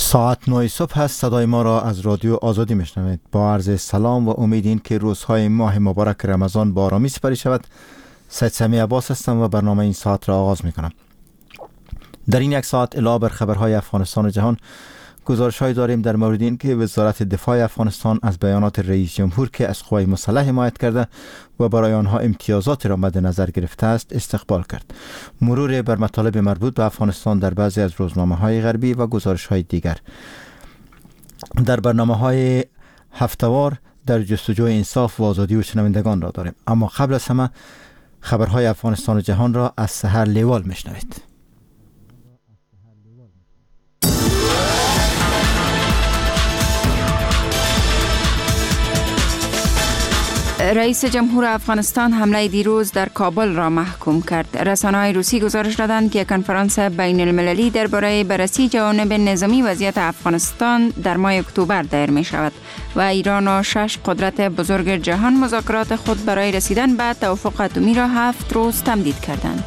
ساعت 9 صبح هست. صدای ما را از رادیو آزادی میشنوید. با عرض سلام و امیدین که روزهای ماه مبارک رمضان با آرامی سپری شود. سید سمی عباس هستم و برنامه این ساعت را آغاز میکنم. در این یک ساعت علاوه بر خبرهای افغانستان و جهان، گزارش‌هایی داریم در مورد این که وزارت دفاع افغانستان از بیانات رئیس جمهور که از قوای مسلح حمایت کرده و برای آنها امتیازات را مد نظر گرفته است استقبال کرد. مرور بر مطالب مربوط به افغانستان در بعضی از روزنامه‌های غربی و گزارش‌های دیگر. در برنامه‌های هفته‌وار در جستجوی انصاف و آزادی و شنوندگان را داریم. اما قبل از همه خبرهای افغانستان و جهان را از سحر لیوال میشنوید. رئیس جمهور افغانستان حمله دیروز در کابل را محکوم کرد. رسانه‌های روسی گزارش دادند که کنفرانس بین المللی درباره بررسی جوانب نظامی وضعیت افغانستان در ماه اکتبر دایر می شود و ایران و 6 قدرت بزرگ جهان مذاکرات خود برای رسیدن به توافق اتمی را 7 روز تمدید کردند.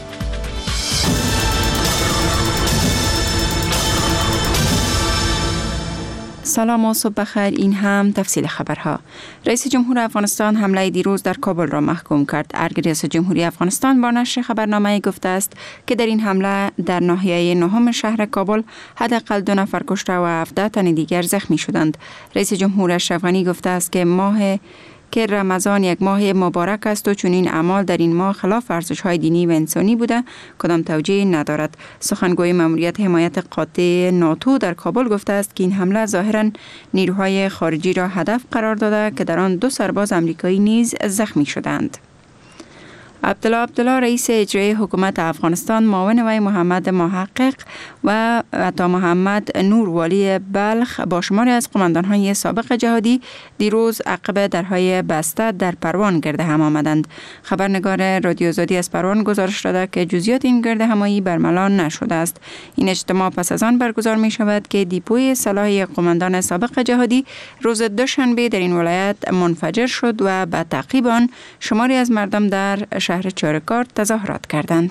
سلام و صبح بخیر. این هم تفصیل خبرها. رئیس جمهور افغانستان حمله دیروز در کابل را محکوم کرد. ارگ ریاست جمهوری افغانستان با نشر خبرنامه گفته است که در این حمله در ناحیه نهم شهر کابل حداقل 2 نفر کشته و 17 تن دیگر زخمی شدند. رئیس جمهور اشرف غنی گفته است که رمضان یک ماه مبارک است و چنین اعمال در این ماه خلاف ارزش‌های دینی و انسانی بوده کدام توجیه ندارد. سخنگوی ماموریت حمایت قاطع ناتو در کابل گفته است که این حمله ظاهراً نیروهای خارجی را هدف قرار داده که در آن 2 سرباز آمریکایی نیز زخمی شدند. عبدالله رئیس اجرایی حکومت افغانستان، معاون وی محمد محقق و عطا محمد نور والی بلخ با شماری از قماندان‌های سابق جهادی دیروز عقب درهای بسته در پروان گرد هم آمدند. خبرنگار رادیو آزادی از پروان گزارش داده که جزئیات این گرد همایی برملا نشده است. این اجتماع پس از آن برگزار می شود که دیپوی سلاح قماندان سابق جهادی روز دوشنبه در این ولایت منفجر شد و به تعقیب آن شماری از مردم در شهر چارکار تظاهرات کردند.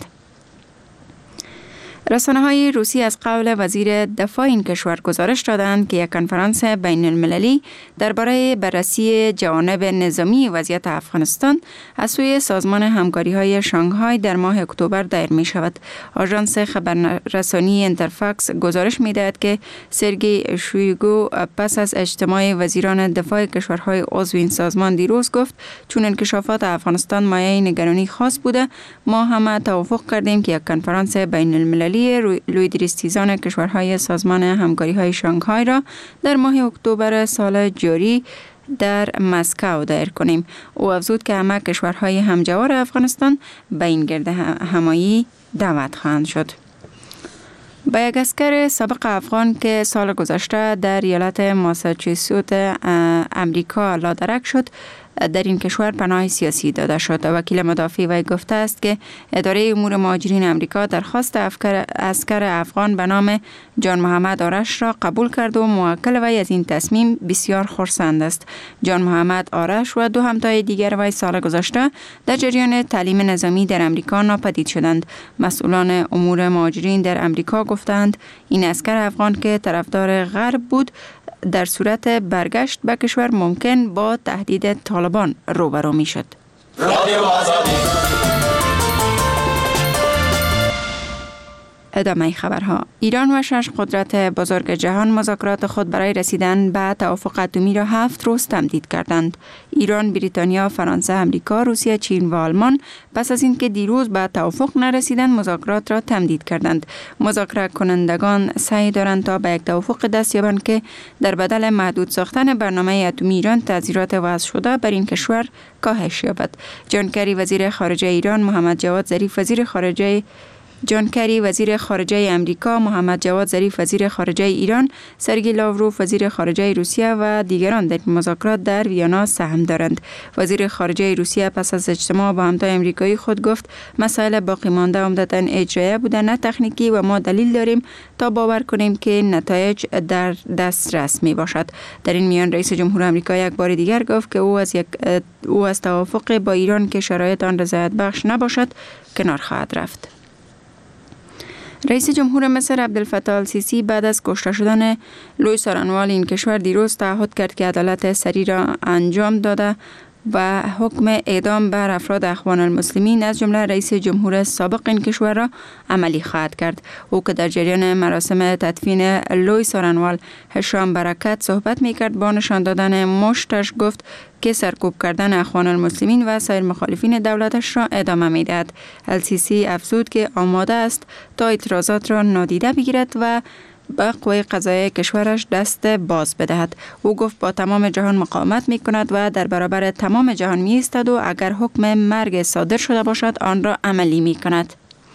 رسانه‌های روسی از قول وزیر دفاع این کشور گزارش دادند که یک کنفرانس بین المللی درباره بررسی جوانب نظامی وضعیت افغانستان از سوی سازمان همکاری‌های شانگهای در ماه اکتبر دایر می شود. آژانس خبررسانی انترفاکس گزارش می دهد که سرگئی شویگو پس از اجتماع وزیران دفاع کشورهای عضو این سازمان دیروز گفت چون انکشافات افغانستان مایه نگرانی خاص بوده، ما همه توافق کردیم که یک کنفرانس بین المللی لویدریستیزان کشورهای سازمان همکاری‌های شانگهای را در ماه اکتبر سال جاری در مسکو دایر کنیم. او افزود که همه کشورهای همجوار افغانستان به این گرد همایی دعوت خواهند شد. با یک عسکر سابق افغان که سال گذشته در ایالت ماساچوست امریکا لادرک شد در این کشور پناه سیاسی داده شد. وکیل مدافع وی گفته است که اداره امور مهاجرین امریکا درخواست عسکر افغان به نام جان محمد آرش را قبول کرد و موکل وی از این تصمیم بسیار خرسند است. جان محمد آرش و 2 همتای دیگر وی سال گذشته در جریان تعلیم نظامی در امریکا ناپدید شدند. مسئولان امور مهاجرین در امریکا گفتند این عسکر افغان که طرفدار غرب بود در صورت برگشت به کشور ممکن با تهدید طالبان روبرو می شد. ادامه خبرها. ایران و 6 قدرت بزرگ جهان مذاکرات خود برای رسیدن به توافق اتمی را 7 روز تمدید کردند. ایران، بریتانیا، فرانسه، امریکا، روسیه، چین و آلمان پس از اینکه دیروز به توافق نرسیدند مذاکرات را تمدید کردند. مذاکره کنندگان سعی دارند تا به یک توافق دست یابند که در بدل محدود ساختن برنامه اتمی ایران تاثیرات وضع شده بر این کشور کاهش یابد. جان کری وزیر خارجه ایران، محمد جواد ظریف وزیر خارجه امریکا، محمد جواد ظریف وزیر خارجه ایران، سرگئی لاوروف وزیر خارجه روسیه و دیگران در مذاکرات در ویانا سهم دارند. وزیر خارجه روسیه پس از اجتماع با همتای امریکایی خود گفت مسائل باقی مانده عمدتاً اجرایی بوده نه تکنیکی و ما دلیل داریم تا باور کنیم که نتایج در دسترس می باشد. در این میان رئیس جمهور آمریکا یک بار دیگر گفت که او از توافق با ایران که شرایط آن رضایت بخش نباشد کنار خواهد رفت. رئیس جمهور مصر عبدالفتاح السیسی بعد از کشته شدن لوی سارنوال این کشور دیروز تعهد کرد که عدالت سریع را انجام داده و حکم اعدام بر افراد اخوان المسلمین از جمله رئیس جمهور سابق این کشور را عملی خواهد کرد. او که در جریان مراسم تدفین لوی سارنوال هشام برکت صحبت می‌کرد با نشان دادن مشتش گفت که سرکوب کردن اخوان المسلمین و سایر مخالفین دولتش را ادامه می‌دهد. السیسی افزود که آماده است تا اعتراضات را نادیده بگیرد و به قوه قضاییه کشورش دست باز بدهد. او گفت با تمام جهان مقاومت می کند و در برابر تمام جهان می ایستد و اگر حکم مرگ صادر شده باشد آن را عملی می کند.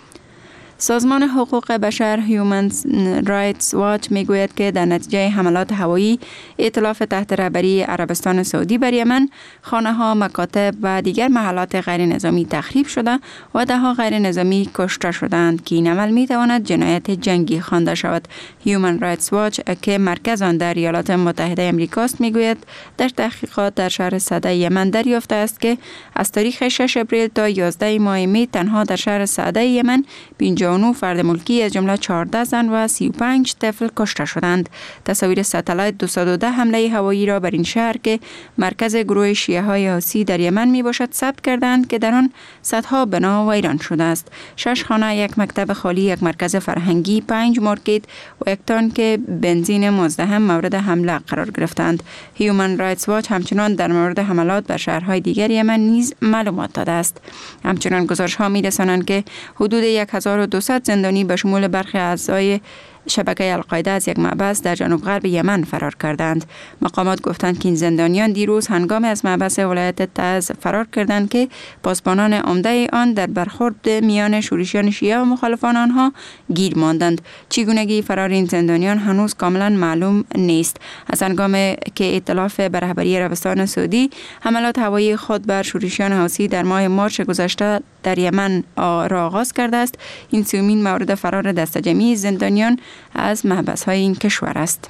سازمان حقوق بشر هیومن رایتس واچ می گوید که در نتیجه حملات هوایی ائتلاف تحت رهبری عربستان سعودی بر یمن خانه ها، مکاتب و دیگر محلات غیر نظامی تخریب شده و دهها غیر نظامی کشته شدند که این عمل می تواند جنایت جنگی خوانده شود. هیومن رایتس واچ که مرکز آن در ایالات متحده آمریکاست می گوید در تحقیقات در شهر سعده یمن دریافته است که از تاریخ 6 اپریل تا 11 ماه می تنها در شهر سعده یمن 59 فرد ملکی از جمله 14 زن و 35 طفل کشته شدند. تصاویر ستلایت 210 حمله هوایی را بر این شهر که مرکز گروه شیعه های حوثی در یمن می باشد ثبت کردند که در آن صدها بنا ویران شده است. 6 خانه، یک مکتب خالی، یک مرکز فرهنگی، 5 مارکت و یک تانک بنزین مزدحم مورد حمله قرار گرفتند. هیومن رایتس واچ همچنان در مورد حملات بر شهرهای دیگر یمن نیز معلومات داده است. همچنان گزارش ها می رسانند که حدود 1200 زندانی به شمول برخی اعضای شبکه القاعده از یک محبس در جنوب غرب یمن فرار کردند. مقامات گفتند که این زندانیان دیروز هنگام از محبس ولایت تعز فرار کردند که پاسبانان عمده آن در برخورد میان شورشیان شیعه و مخالفان آنها گیر ماندند. چگونگی فرار این زندانیان هنوز کاملا معلوم نیست. از هنگام که ائتلاف به رهبری عربستان سعودی حملات هوایی خود بر شورشیان حوثی در ماه مارس گذشته در یمن را آغاز کرده است، این سومین مورد فرار دسته جمعی زندانیان از محبس‌های این کشور است.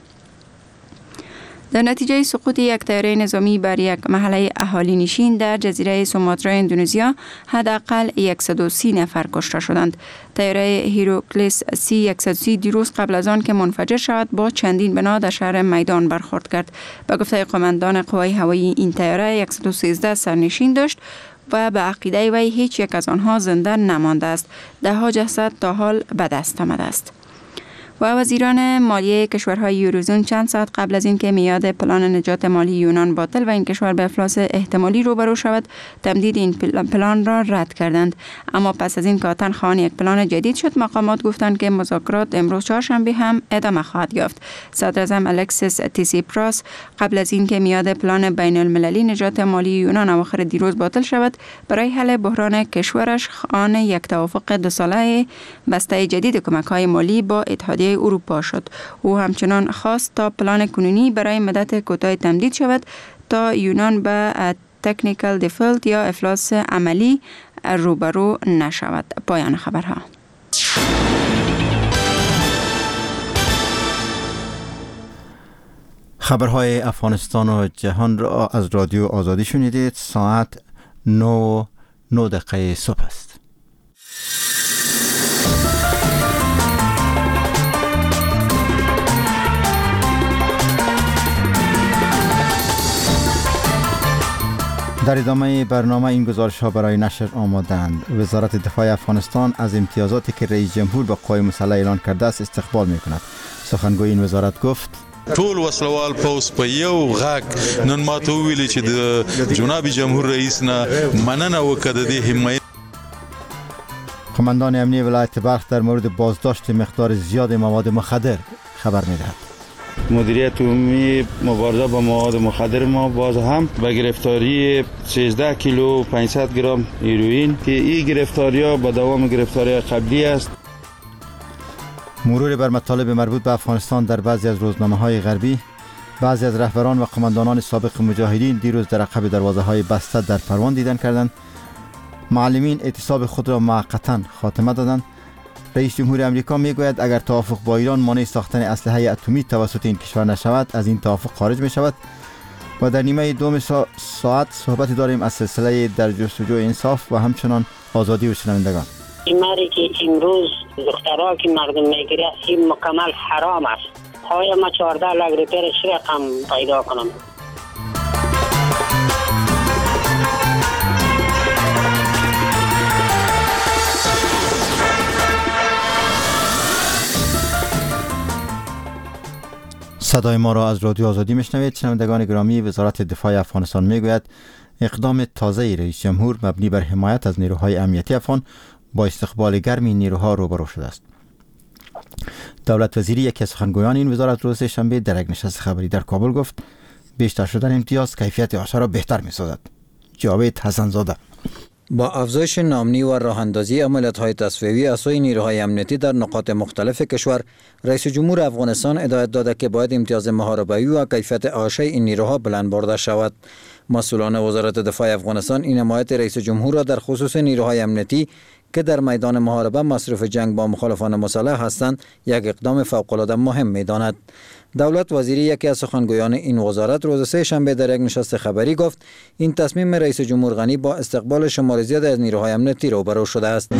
در نتیجه سقوط یک طیاره نظامی بر یک محله اهالی نشین در جزیره سوماترا اندونزیا حداقل 130 نفر کشته شدند. طیاره هیروکلیس C-130 دیروز قبل از آن که منفجر شود با چندین بنا در شهر میدان برخورد کرد. به گفته قماندان قوای هوایی این طیاره 113 سرنشین داشت و به عقیده وی هیچ یک از آنها زنده نمانده است. ده‌ها جسد تا حال به دست آمده است. و وزیران مالیه کشورهای یوروزون چند ساعت قبل از اینکه میاد پلان نجات مالی یونان باطل و این کشور به افلاس احتمالی روبرو شود تمدید این پلان را رد کردند. اما پس از این که خواهان یک پلان جدید شد، مقامات گفتند که مذاکرات امروز چهارشنبه هم ادامه خواهد یافت. صدر اعظم الکسیس تیسیپراس قبل از اینکه میاد پلان بین المللی نجات مالی یونان اواخر دیروز باطل شود برای حل بحران کشورش آن یک توافق 2 ساله بسته جدید کمک‌های مالی با اتحادیه اروپا شد. او همچنان خواست تا پلان کنونی برای مدت کوتاه تمدید شود تا یونان به تکنیکال دیفالت یا افلاس عملی روبرو نشود. پایان خبرها. خبرهای افغانستان و جهان را از رادیو آزادی شنیدید. ساعت 9:09 صبح است. در ادامه برنامه این گزارش ها برای نشر آمادند. وزارت دفاع افغانستان از امتیازاتی که رئیس جمهور با قوای مسلح اعلان کرده است استقبال می کند. سخنگوی این وزارت گفت ټول وسلوال پوس په یو غاک نن ماته ویلي چې د جناب جمهور رئیس نه مننه وکړه د دې حمایت. قماندان امنیه ولایت بلخ در مورد بازداشت مقدار زیاد مواد مخدر خبر می دهد. مدیریت عمومی مبارزه با مواد مخدر ما باز هم به گرفتاری 13 کیلو 500 گرم هیروئین که این گرفتاری‌ها با دوام گرفتاری قبلی است. مرور بر مطالب مربوط به افغانستان در بعضی از روزنامه‌های غربی. بعضی از رهبران و قماندانان سابق مجاهدین دیروز در عقب دروازه‌های بسته در پروان دیدن کردند. معلمین اعتصاب خود را موقتاً خاتمه دادند. رئیس جمهور امریکا میگوید اگر توافق با ایران مانع ساختن اسلحه اتمی توسط این کشور نشود از این توافق خارج می شود. و در نیمه دوم ساعت صحبت داریم از سلسله در جستجوی انصاف و همچنان آزادی و شنوندگان. این مری که امروز دخترها که مقدم میگیره این مکمل حرام است. های ما 14 لک روپیه چه رقم پیدا کنم؟ صدای ما را از رادیو آزادی میشنوید. شنوندگان گرامی، وزارت دفاع افغانستان میگوید اقدام تازه رئیس جمهور مبنی بر حمایت از نیروهای امنیتی افغان با استقبال گرم این نیروها روبرو شده است. دولت وزیری یکی از سخنگویان این وزارت روز شنبه در یک نشست خبری در کابل گفت بیشتر شدن امتیاز کیفیت آثار را بهتر می‌سازد. جاوید حسن زاده: با افزایش نامنی و راه‌اندازی عملیات‌های تصفیه‌ای از سوی نیروهای امنیتی در نقاط مختلف کشور، رئیس جمهور افغانستان هدایت داده که باید امتیاز محاربه‌ای و کیفیت اعاشه‌ی این نیروها بلند برده شود. مسئولان وزارت دفاع افغانستان این حمایت رئیس جمهور را در خصوص نیروهای امنیتی که در میدان محاربه مصروف جنگ با مخالفان مسلح هستند یک اقدام فوق‌العاده مهم می‌داند. دولت وزیری یکی از سخنگویان این وزارت روز سه شنبه در یک نشست خبری گفت این تصمیم رئیس جمهور غنی با استقبال شمار زیاد از نیروهای امنیتی روبرو شده است.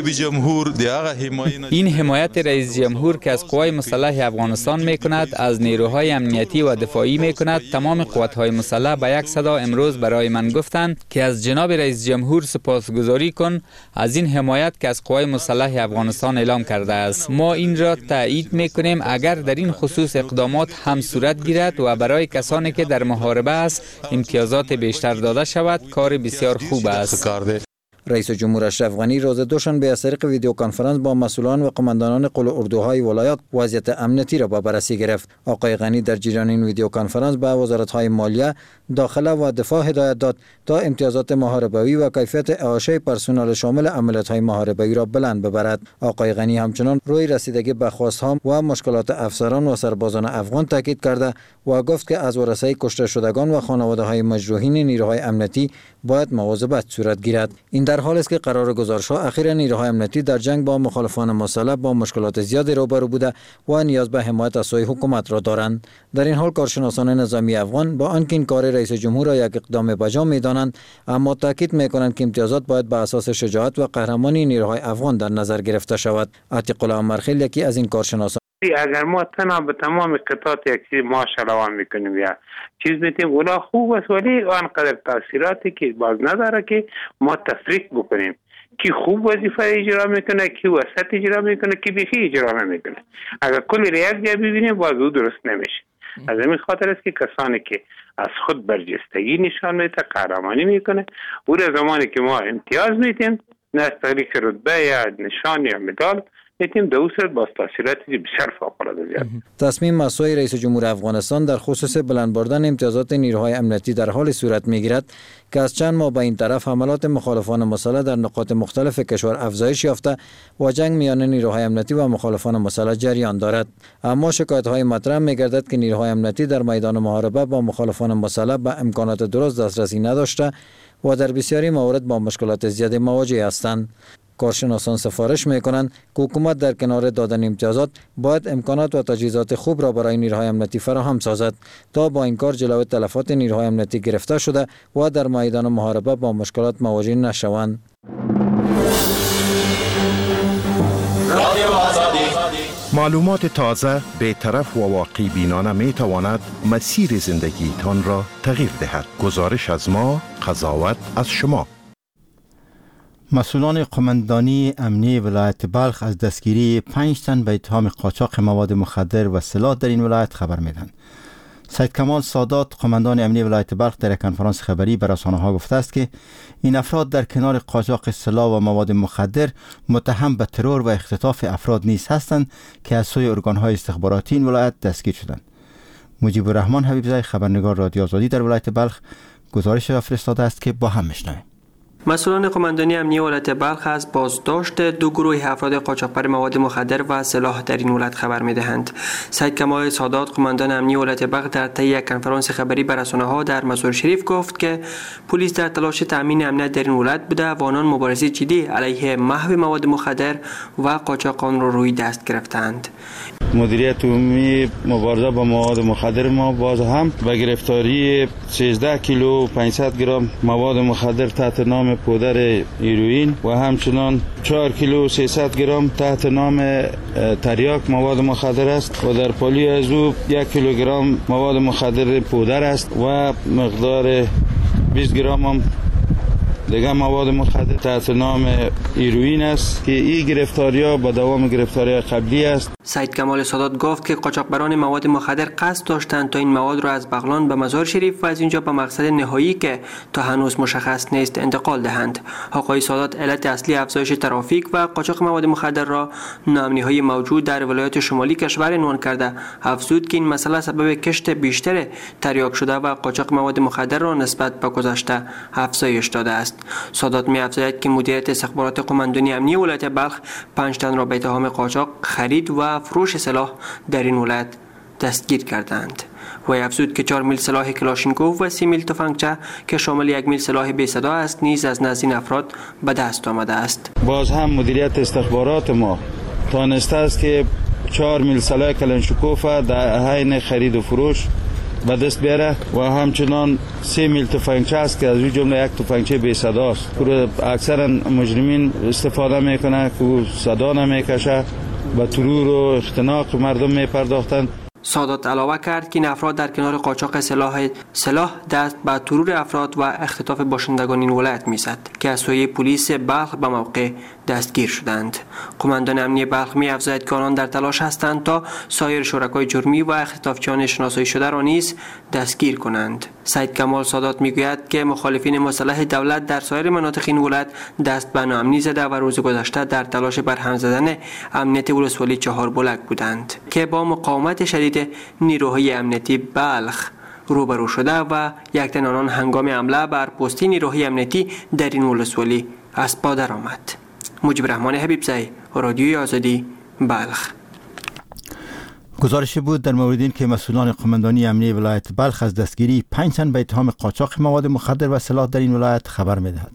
این حمایت رئیس جمهور که از قوای مسلح افغانستان میکند، از نیروهای امنیتی و دفاعی میکند، تمام قوت‌های مسلح به یک صدا امروز برای من گفتند که از جناب رئیس جمهور سپاسگزاری کن از این حمایت که از قوای مسلح افغانستان اعلام کرده است. ما این را تایید میکنیم اگر در این خصوص اقدامات هم صورت گیرد و برای کسانی که در محاربه است امتیازات بیشتر داده شود، کار بسیار خوب است. رئیس جمهور اشرف غنی روز دوشنبه از طریق ویدیو کنفرانس با مسئولان و قماندانان قل اردوهای ولایات وضعیت امنیتی را به بررسی گرفت. آقای غنی در جریان این ویدیو کنفرانس به وزارت‌های مالیه، داخله و دفاع هدایت داد تا امتیازات محاربه‌ای و کیفیت اعاشه پرسنل شامل عملیات‌های محاربه‌ای را بلند ببرد. آقای غنی همچنان روی رسیدگی به خواست‌ها و مشکلات افسران و سربازان افغان تاکید کرده و گفت که از ورثه کشته شدگان و خانواده‌های مجروحین نیروهای امنیتی باید مواظبت صورت گیرد. این در حالی است که قرار گزارش‌ها اخیراً نیروهای امنیتی در جنگ با مخالفان مسلح با مشکلات زیادی روبرو بوده و نیاز به حمایت از سوی حکومت را دارند. در این حال کارشناسان نظامی افغان با آنکه این کار رئیس جمهور را یک اقدام بجا می‌دانند، اما تاکید می‌کنند که امتیازات باید بر اساس شجاعت و قهرمانی نیروهای افغان در نظر گرفته شود. عتیق الله مرخیل یکی از این کارشناسان: اگر ما تنها به تمام قطعات یک چیز معاش روان میکنیم یا چیز میتیم اونا خوب است، ولی آنقدر تاثیراتی که باز نداره که ما تفریق بکنیم کی خوب وظیفه اجرا میکنه، کی وسط اجرا میکنه، کی بیخی اجرا نمیکنه. اگر کلی را یک جا ببینیم باز او درست نمیشه. از همین خاطر است که کسانی که از خود برجستگی نشان میده، قهرمانی میکنه، او را زمانی که ما امتیاز میدیم، نه از طریق رتبه یا نشان یا مدال میتیم دو صورت با تاثیراتی بسیار فوق‌العاده زیاد. تصمیم مسئول رئیس جمهور افغانستان در خصوص بلند بردن امتیازات نیروهای امنیتی در حال صورت میگیرد که از چند ماه به این طرف حملات مخالفان مسلح در نقاط مختلف کشور افزایش یافته و جنگ میان نیروهای امنیتی و مخالفان مسلح جریان دارد. اما شکایت‌های مطرح می‌گردد که نیروهای امنیتی در میدان محاربه با مخالفان مسلح به امکانات درست دسترسی نداشته و در بسیاری موارد با مشکلات زیادی مواجه هستند. کارشناسان سفارش میکنند که حکومت در کنار دادن امتیازات باید امکانات و تجهیزات خوب را برای نیروهای امنیتی فراهم سازد تا با این کار جلوی تلفات نیروهای امنیتی گرفته شده و در میدان محاربه با مشکلات مواجه نشوند. معلومات تازه، بی‌طرف و واقعی بینانه می تواند مسیر زندگی تان را تغییر دهد. گزارش از ما، قضاوت از شما. مسئولان قماندانی امنی ولایت بلخ از دستگیری 5 تن به اتهام قاچاق مواد مخدر و سلاح در این ولایت خبر میدن. سید کمال سادات قماندان امنی ولایت بلخ در یک کنفرانس خبری به رسانه‌ها گفته است که این افراد در کنار قاچاق سلاح و مواد مخدر متهم به ترور و اختطاف افراد نیز هستند که از سوی ارگان‌های استخباراتی این ولایت دستگیر شدند. مجیب الرحمن حبیبزاده خبرنگار رادیو آزادی در ولایت بلخ گزارش را فرستاده است که با هم میشنویم. مسئولان قماندانی امنی ولایت بلخ از بازداشت 2 گروه افراد قاچاقبر مواد مخدر و سلاح در این ولایت خبر می‌دهند. سید کمال سادات قماندان امنی ولایت بلخ در طی یک کنفرانس خبری به رسانه‌ها در مزار شریف گفت که پلیس در تلاش تامین امنیت در این ولایت بوده و آنان مبارزه جدی علیه محو مواد مخدر و قاچاق آن را روی دست گرفتند. مدیریت عمومی مبارزه با مواد مخدر ما باز هم به گرفتاری 13 کیلو 500 گرم مواد مخدر تحت نام پودر هیروئین و همچنان 4 کیلو 300 گرم تحت نام تریاک مواد مخدر است و در پالی از او 1 کیلوگرم مواد مخدر پودر است و مقدار 20 گرم هم دیگه مواد مخدر تحت نام هیروئین است که این گرفتاری‌ها با دوام گرفتاری قبلی است. سید کمال سادات گفت که قاچاقبران مواد مخدر قصد داشتند تا این مواد را از بغلان به مزار شریف و از اینجا به مقصد نهایی که تا هنوز مشخص نیست انتقال دهند. آقای سادات علت اصلی افزایش ترافیک و قاچاق مواد مخدر را ناامنی‌های موجود در ولایات شمالی کشور عنوان کرده، افزود که این مسئله سبب کشت بیشتر تریاک شده و قاچاق مواد مخدر را نسبت به گذشته افزایش داده است. سادات می‌افزاید که مدیریت استخبارات قماندانی امنیتی ولایت بلخ 5 تن را به اتهام قاچاق، خرید و فروش سلاح در این ولایت دستگیر کردند. و افزود که 4 میل سلاح کلاشینکوف و 30 میل تفنگچه که شامل 1 میل سلاح بی صدا است نیز از نزد این افراد به دست آمده است. باز هم مدیریت استخبارات ما تانسته است که 4 میل سلاح کلاشینکوف در حین خرید و فروش به دست بیاره و همچنان 3 میل تفنگچه است که از این جمله 1 تفنگچه بی صدا است. اکثرا مجرمین استفاده میکنه که صدا نمیکشه، به ترور و اختناق مردم میپرداختند. سادات علاوه کرد که این افراد در کنار قاچاق سلاح دست به ترور افراد و اختطاف باشندگان این ولایت میزد که از سوی پلیس بلخ به موقع دستگیر شدند. قماندان امنیتی بلخ می‌افزاید که آنان در تلاش هستند تا سایر شرکای جرمی و اختطافچیان شناسایی شده را نیز دستگیر کنند. سید کمال سادات میگوید که مخالفین مسلح دولت در سایر مناطق این ولایت دست به ناامنی زده و روز گذشته در تلاش برهم زدن امنیت ولسوالی چهاربلک بودند که با مقاومت شدید نیروهای امنیتی بلخ روبرو شده و یک تن آنان هنگام حمله بر پستی نیروهای امنیتی در این ولسوالی از پا درآمد. مجیب رحمان حبیبزی، رادیوی آزادی، بلخ. گزارشی بود در مورد این که مسئولان قماندانی امنیتی ولایت بلخ از دستگیری 5 تن به اتهام قاچاق مواد مخدر و سلاح در این ولایت خبر می‌دهند.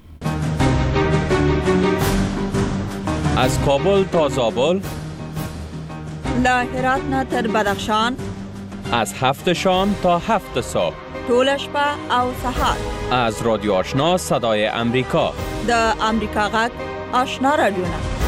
از کابل تا زابل، له هرات نه تر بدخشان، از 7 شام تا 7 صبح، ټول شپه او سهار، از رادیو آشنا صدای امریکا، د امریکا غږ آشنا رادیو.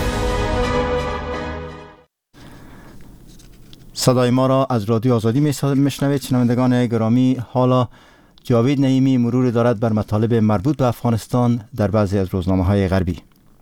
صدای ما را از رادیو آزادی میشنوید. شنوندگان گرامی، حالا جاوید نعیمی مرور دارد بر مطالب مربوط به افغانستان در بعضی از روزنامه‌های غربی.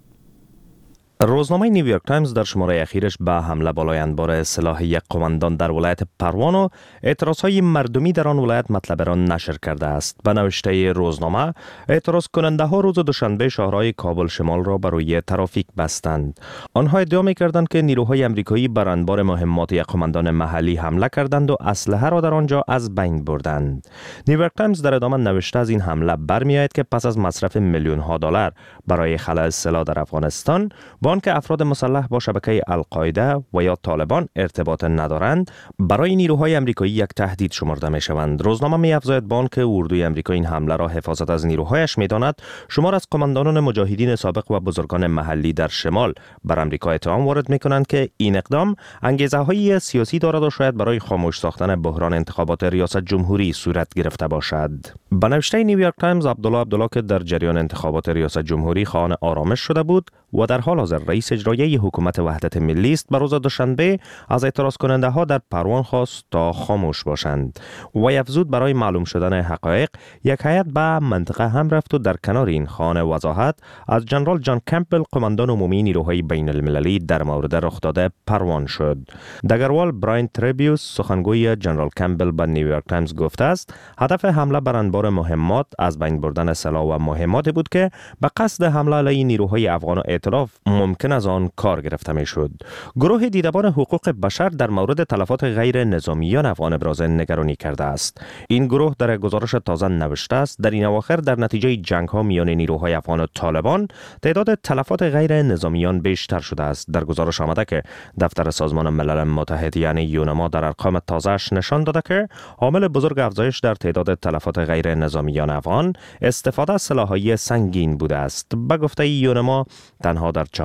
روزنامه نیویورک تایمز در شماره اخیرش به حمله بالای انبار سلاح یک قماندان در ولایت پروان و اعتراضهای مردمی در آن ولایت مطلب را نشر کرده است. به نوشته روزنامه، اعتراض کننده ها روز دوشنبه شهرهای کابل شمال را برای ترافیک بستند. آنها ادعا می‌کردند که نیروهای آمریکایی بر انبار مهمات یک قماندان محلی حمله کردند و اسلحه را در آنجا از بین بردند. نیویورک تایمز در ادامه نوشته از این حمله برمی‌آید که پس از مصرف میلیون‌ها دلار برای خلع سلاح در افغانستان، با آنکه افراد مسلح با شبکه القاعده و یا طالبان ارتباط ندارند، برای نیروهای آمریکایی یک تهدید شمرده می‌شوند. روزنامه می‌افزاید با آنکه اردوی آمریکا این حمله را حفاظت از نیروهایش می‌داند، شمار از قماندانان مجاهدین سابق و بزرگان محلی در شمال بر آمریکا اتهام وارد می‌کنند که این اقدام انگیزه‌های سیاسی دارد و شاید برای خاموش ساختن بحران انتخابات ریاست جمهوری صورت گرفته باشد. به نوشته نیویورک تایمز، عبدالله که در جریان انتخابات ریاست جمهوری خواهان آرامش شده بود و در حال حاضر رئیس اجرایی حکومت وحدت ملی است، به روز دوشنبه از اعتراض کننده ها در پروان خواست تا خاموش باشند و افزود برای معلوم شدن حقایق یک هیئت به منطقه هم رفت و در کنار این خواهان وضاحت از جنرال جان کمپبل، قماندان عمومی نیروهای بین المللی، در مورد رخ داده پروان شد. دگروال براین تریبیوس، سخنگوی جنرال کمپبل، به نیویورک تایمز گفته است هدف حمله بر انبار مهمات از بین بردن سلاح و مهمات بود که به قصد حمله علیه نیروهای افغان اعتراف ممکن از آن کار گرفته می شد. گروه دیدبان حقوق بشر در مورد تلفات غیر نظامیان افغان ابراز نگرانی کرده است. این گروه در گزارش تازه نوشته است در این اواخر در نتیجه جنگ ها میان نیروهای افغان و طالبان تعداد تلفات غیر نظامیان بیشتر شده است. در گزارش آمده که دفتر سازمان ملل متحد یعنی یونما در ارقام تازه‌اش نشان داده که عامل بزرگ افزایش در تعداد تلفات غیر نظامیان افغان استفاده از سلاح‌های سنگین بوده است. به گفته یونما، تنها در 4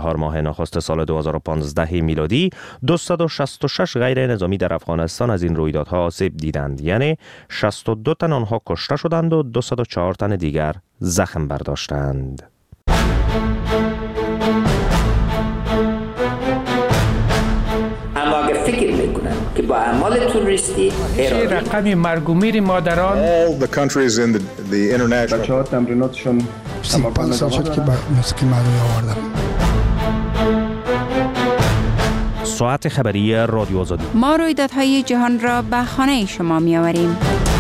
4 ماه نخست سال 2015 میلادی 266 غیر نظامی در افغانستان از این رویدادها آسیب دیدند، یعنی 62 تن آنها کشته شدند و 204 تن دیگر زخم برداشتند. اما اگر فکر میکنن که با اعمال تروریستی رقم مرگ و میر مادران all the countries in the international بچه‌ها تمریناتشون 35 سال شد که موسیقی مردمی آوردم. ساعت خبری رادیو آزادی. ما رویدادهای جهان را به خانه شما می آوریم.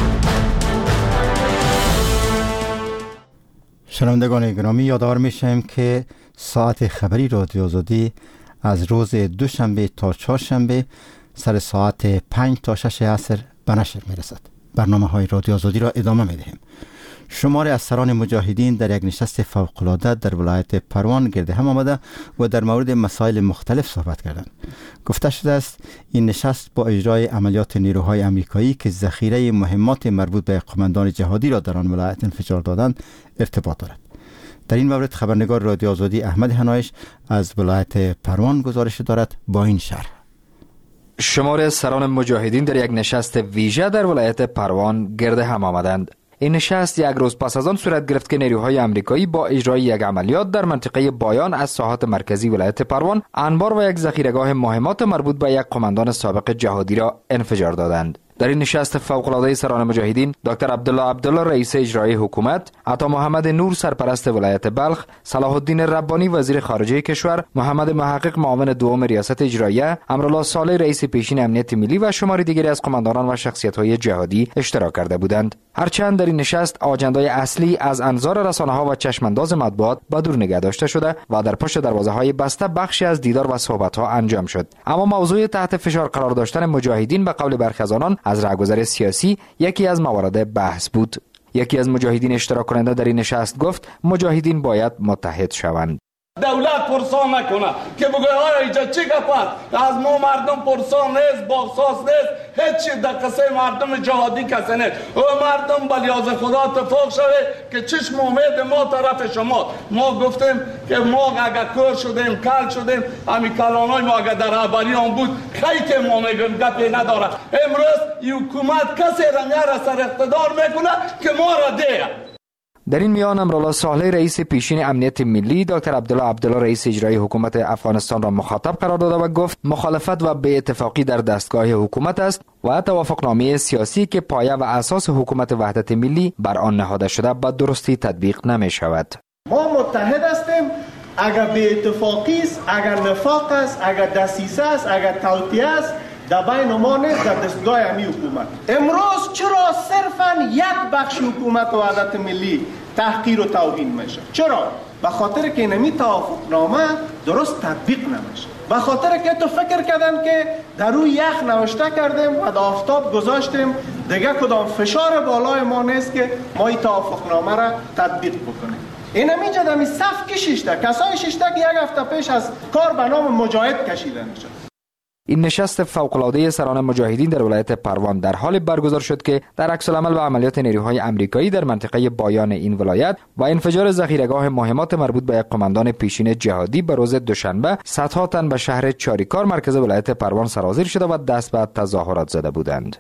شنوندگان گرامی، یادآور میشیم که ساعت خبری رادیو آزادی از روز دوشنبه تا چهارشنبه سر ساعت 5 تا 6 عصر به نشر میرسد. برنامه های رادیو آزادی را ادامه میدهیم. شماری از سران مجاهدین در یک نشست فوق‌العاده در ولایت پروان گرد هم آمده و در مورد مسائل مختلف صحبت کردند. گفته شده است این نشست با اجرای عملیات نیروهای آمریکایی که ذخیره مهمات مربوط به قماندان جهادی را در آن ولایت انفجار دادند ارتباط دارد. در این مورد خبرنگار رادیو آزادی احمد هنایش از ولایت پروان گزارش دارد با این شرح. شماری از سران مجاهدین در یک نشست ویژه در ولایت پروان گرد هم آمدند. این نشست یک روز پس از آن صورت گرفت که نیروهای آمریکایی با اجرای یک عملیات در منطقه بایان از ساحات مرکزی ولایت پروان انبار و یک ذخیره‌گاه مهمات مربوط به یک قماندان سابق جهادی را انفجار دادند. در این نشست فوق‌العاده سران مجاهدین دکتر عبدالله رئیس اجرایی حکومت، عطا محمد نور سرپرست ولایت بلخ، صلاح الدین ربانی وزیر خارجه کشور، محمد محقق معاون دوم ریاست اجراییه، امرالله صالح رئیس پیشین امنیت ملی و شماری دیگری از قماندانان و شخصیت‌های جهادی اشتراک کرده بودند. هرچند در این نشست آجندای اصلی از انظار رسانه‌ها و چشمانداز مطبوعات به دور نگه داشته شده و در پشت دروازه‌های بسته بخشی از دیدار و صحبت‌ها انجام شد. اما موضوع تحت فشار قرار داشتن مجاهدین به قول برخی از آنان از رهگذر سیاسی یکی از موارد بحث بود. یکی از مجاهدین اشتراک کننده در این نشست گفت مجاهدین باید متحد شوند. دولت پرسان نکنه که بگه های اینجا چی گپ است، از ما مردم پرسان نیست، باغساز نیست، هیچی در قصه مردم جهادی کسی نیست. او مردم به لیاز خدا اتفاق شده که چشم امید ما طرف شما. ما گفتیم که ما اگر کور شدیم کل شدیم، همین کلانای ما اگر در رهبری آن بود کی که ما میگیم گپی نداره. امروز این حکومت کسی را میاره سر اقتدار میکنه که ما را دیه. در این میان امرالله صالح رئیس پیشین امنیت ملی دکتر عبدالله رئیس اجرایی حکومت افغانستان را مخاطب قرار داده و گفت مخالفت و بی‌اتفاقی در دستگاه حکومت است و توافقنامه سیاسی که پایه و اساس حکومت وحدت ملی بر آن نهاده شده به درستی تطبیق نمی شود. ما متحد هستیم. اگر بی‌اتفاقی است، اگر نفاق است، اگر دسیسه است، اگر توطئه است، در بین ما نیست، در دستگاه همی حکومت. امروز چرا صرفاً یک بخش حکومت وحدت ملی تحقیر و توهین میشه؟ چرا؟ به خاطر که نمی توافقنامه درست تطبیق نمیشه. به خاطر که تو فکر کردن که در روی یخ نوشته کردیم و در آفتاب گذاشتیم، دیگه کدام فشار بالای ما نیست که ما این توافقنامه را تطبیق بکنیم. این همینجا دمی صف کشیشته، کسای شیشته که یک هفته پیش از کار به نام مجاهد کشیده نشد. این نشست فوق‌العاده سران مجاهدین در ولایت پروان در حال برگزار شد که در عکس‌العمل به عملیات نیروهای آمریکایی در منطقه بایان این ولایت و انفجار ذخیره‌گاه مهمات مربوط به یک قماندان پیشین جهادی به روز دوشنبه صدها تن به شهر چاریکار مرکز ولایت پروان سرازیر شده و دست به تظاهرات زده بودند.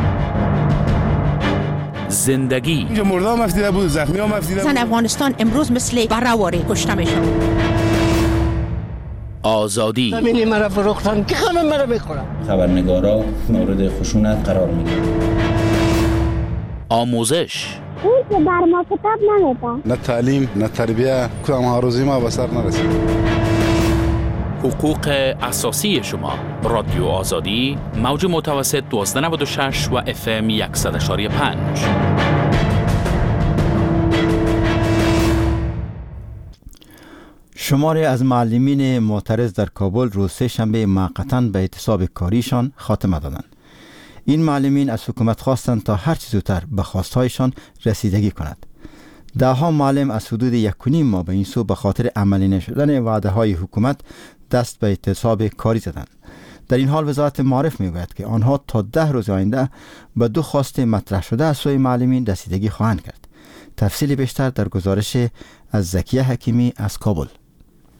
زندگی اینجا مردم مفتیده بود، زخمی ها مفتیده بود. افغانستان امروز مثل براواری کشته میشه. آزادی زمینی مرا فروختن که همه مرا میخورن. خبرنگارا مورد خشونت قرار میگیرن. آموزش اون که بر ما کتاب نمیده. نه تعلیم نه تربیه، کدام هاروزی ما به سر نرسید. حقوق اساسی شما. رادیو آزادی موج متوسط 1296 و FM 100.5. شماری از معلمین معترض در کابل روز سه‌شنبه موقتاً به اعتصاب کاریشان خاتمه دادند. این معلمین از حکومت خواستند تا هر چه زودتر به خواستهایشان رسیدگی کند. دهها معلم از حدود 1.5 ماه به این سو به خاطر عملی نشدن وعده های حکومت دست به اعتصاب کاری زدند. در این حال وزارت معارف میگوید که آنها تا 10 روز آینده به 2 خواست مطرح شده از سوی معلمین رسیدگی خواهند کرد. تفصیل بیشتر در گزارش از زکیه حکیمی از کابل.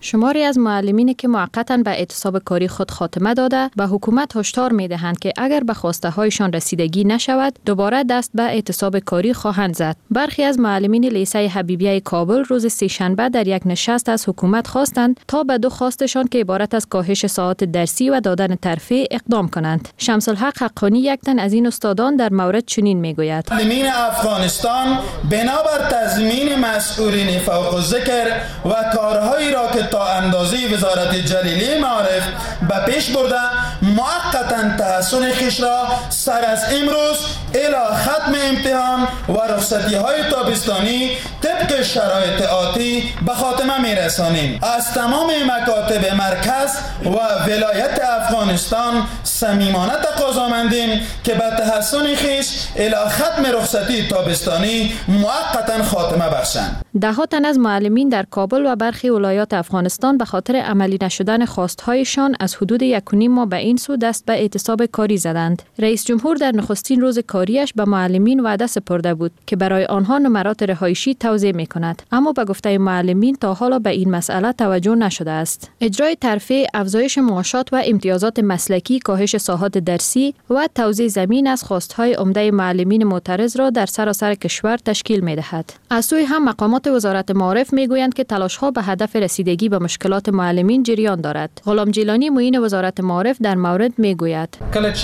شماری از معلمینی که موقتاً به اعتصاب کاری خود خاتمه داده به حکومت هشدار می‌دهند که اگر به خواسته هایشان رسیدگی نشود دوباره دست به اعتصاب کاری خواهند زد. برخی از معلمین لیسه حبیبیه کابل روز سه‌شنبه در یک نشست از حکومت خواستند تا به دو خواستشان که عبارت از کاهش ساعات درسی و دادن ترفیع اقدام کنند. شمس الحق حقانی یک تن از این استادان در مورد چنین میگوید: معلمین افغانستان بنابر تضمین مسئولین فوق الذکر و کارهایی را که تا اندازه وزارت جلیلی معارف به پیش برده موقتا تحسن خویش را سر از امروز الی ختم امتحان و رخصتی های تابستانی طبق شرایط آتی به خاتمه میرسانیم. از تمام مکاتب مرکز و ولایت افغانستان صمیمانه تقاضا مندیم که به تحسن خویش الی ختم رخصتی تابستانی موقتا خاتمه بخشند. ده‌ها تن از معلمین در کابل و برخی ولایات افغانستان به خاطر عملی نشدن خواستهایشان از حدود 1.5 ماه به این سو دست به اعتصاب کاری زدند. رئیس جمهور در نخستین روز کاریش به معلمین وعده سپرده بود که برای آنها نمرات رهایشی توزیع می‌کند، اما به گفته معلمین تا حالا به این مسئله توجه نشده است. اجرای ترفیع، افزایش معاشات و امتیازات مسلکی، کاهش ساعات درسی و توزیع زمین از خواستهای عمده معلمین معترض را در سراسر کشور تشکیل می‌دهد. از سوی هم مقامات وزارت معارف میگویند که تلاش‌ها به هدف رسیدگی به مشکلات معلمین جریان دارد. غلام جیلانی معین وزارت معارف در مورد میگوید: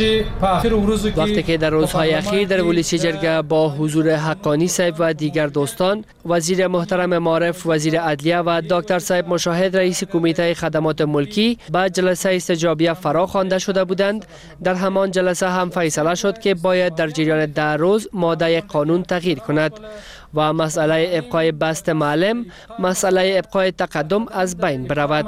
وقتی که در روزهای اخیر در ولسی جرگه با حضور حقانی صاحب و دیگر دوستان، وزیر محترم معارف، وزیر عدلیه و دکتر صاحب مشاهد رئیس کمیته خدمات ملکی به جلسه استجابیه فرا خوانده شده بودند، در همان جلسه هم فیصله شد که باید در جریان 10 روز ماده قانون تغییر کند و مسئله ابقای بست معلم، مسئله ابقای تقدم از بین برود.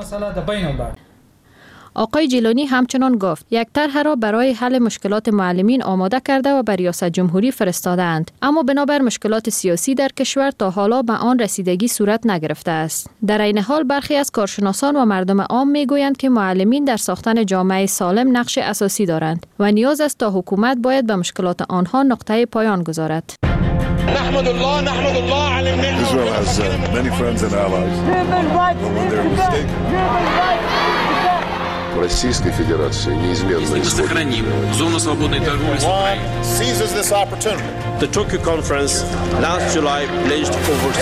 آقای جیلانی همچنان گفت یک طرح را برای حل مشکلات معلمین آماده کرده و به ریاست جمهوری فرستادند، اما بنابر مشکلات سیاسی در کشور تا حالا به آن رسیدگی صورت نگرفته است. در این حال برخی از کارشناسان و مردم عام میگویند که معلمین در ساختن جامعه سالم نقش اساسی دارند و نیاز است تا حکومت باید به مشکلات آنها نقطه پایان گذارد. نحمد الله على النعمة. Israel has many friends and allies. When they're mistaken. Российской Федерации неизменно сохраним зону свободной торговли с Украиной. Seizes this opportunity. The Tokyo conference last July pledged over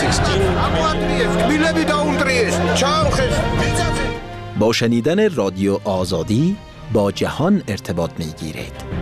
16. با شنیدن رادیو آزادی با جهان ارتباط می‌گیرید.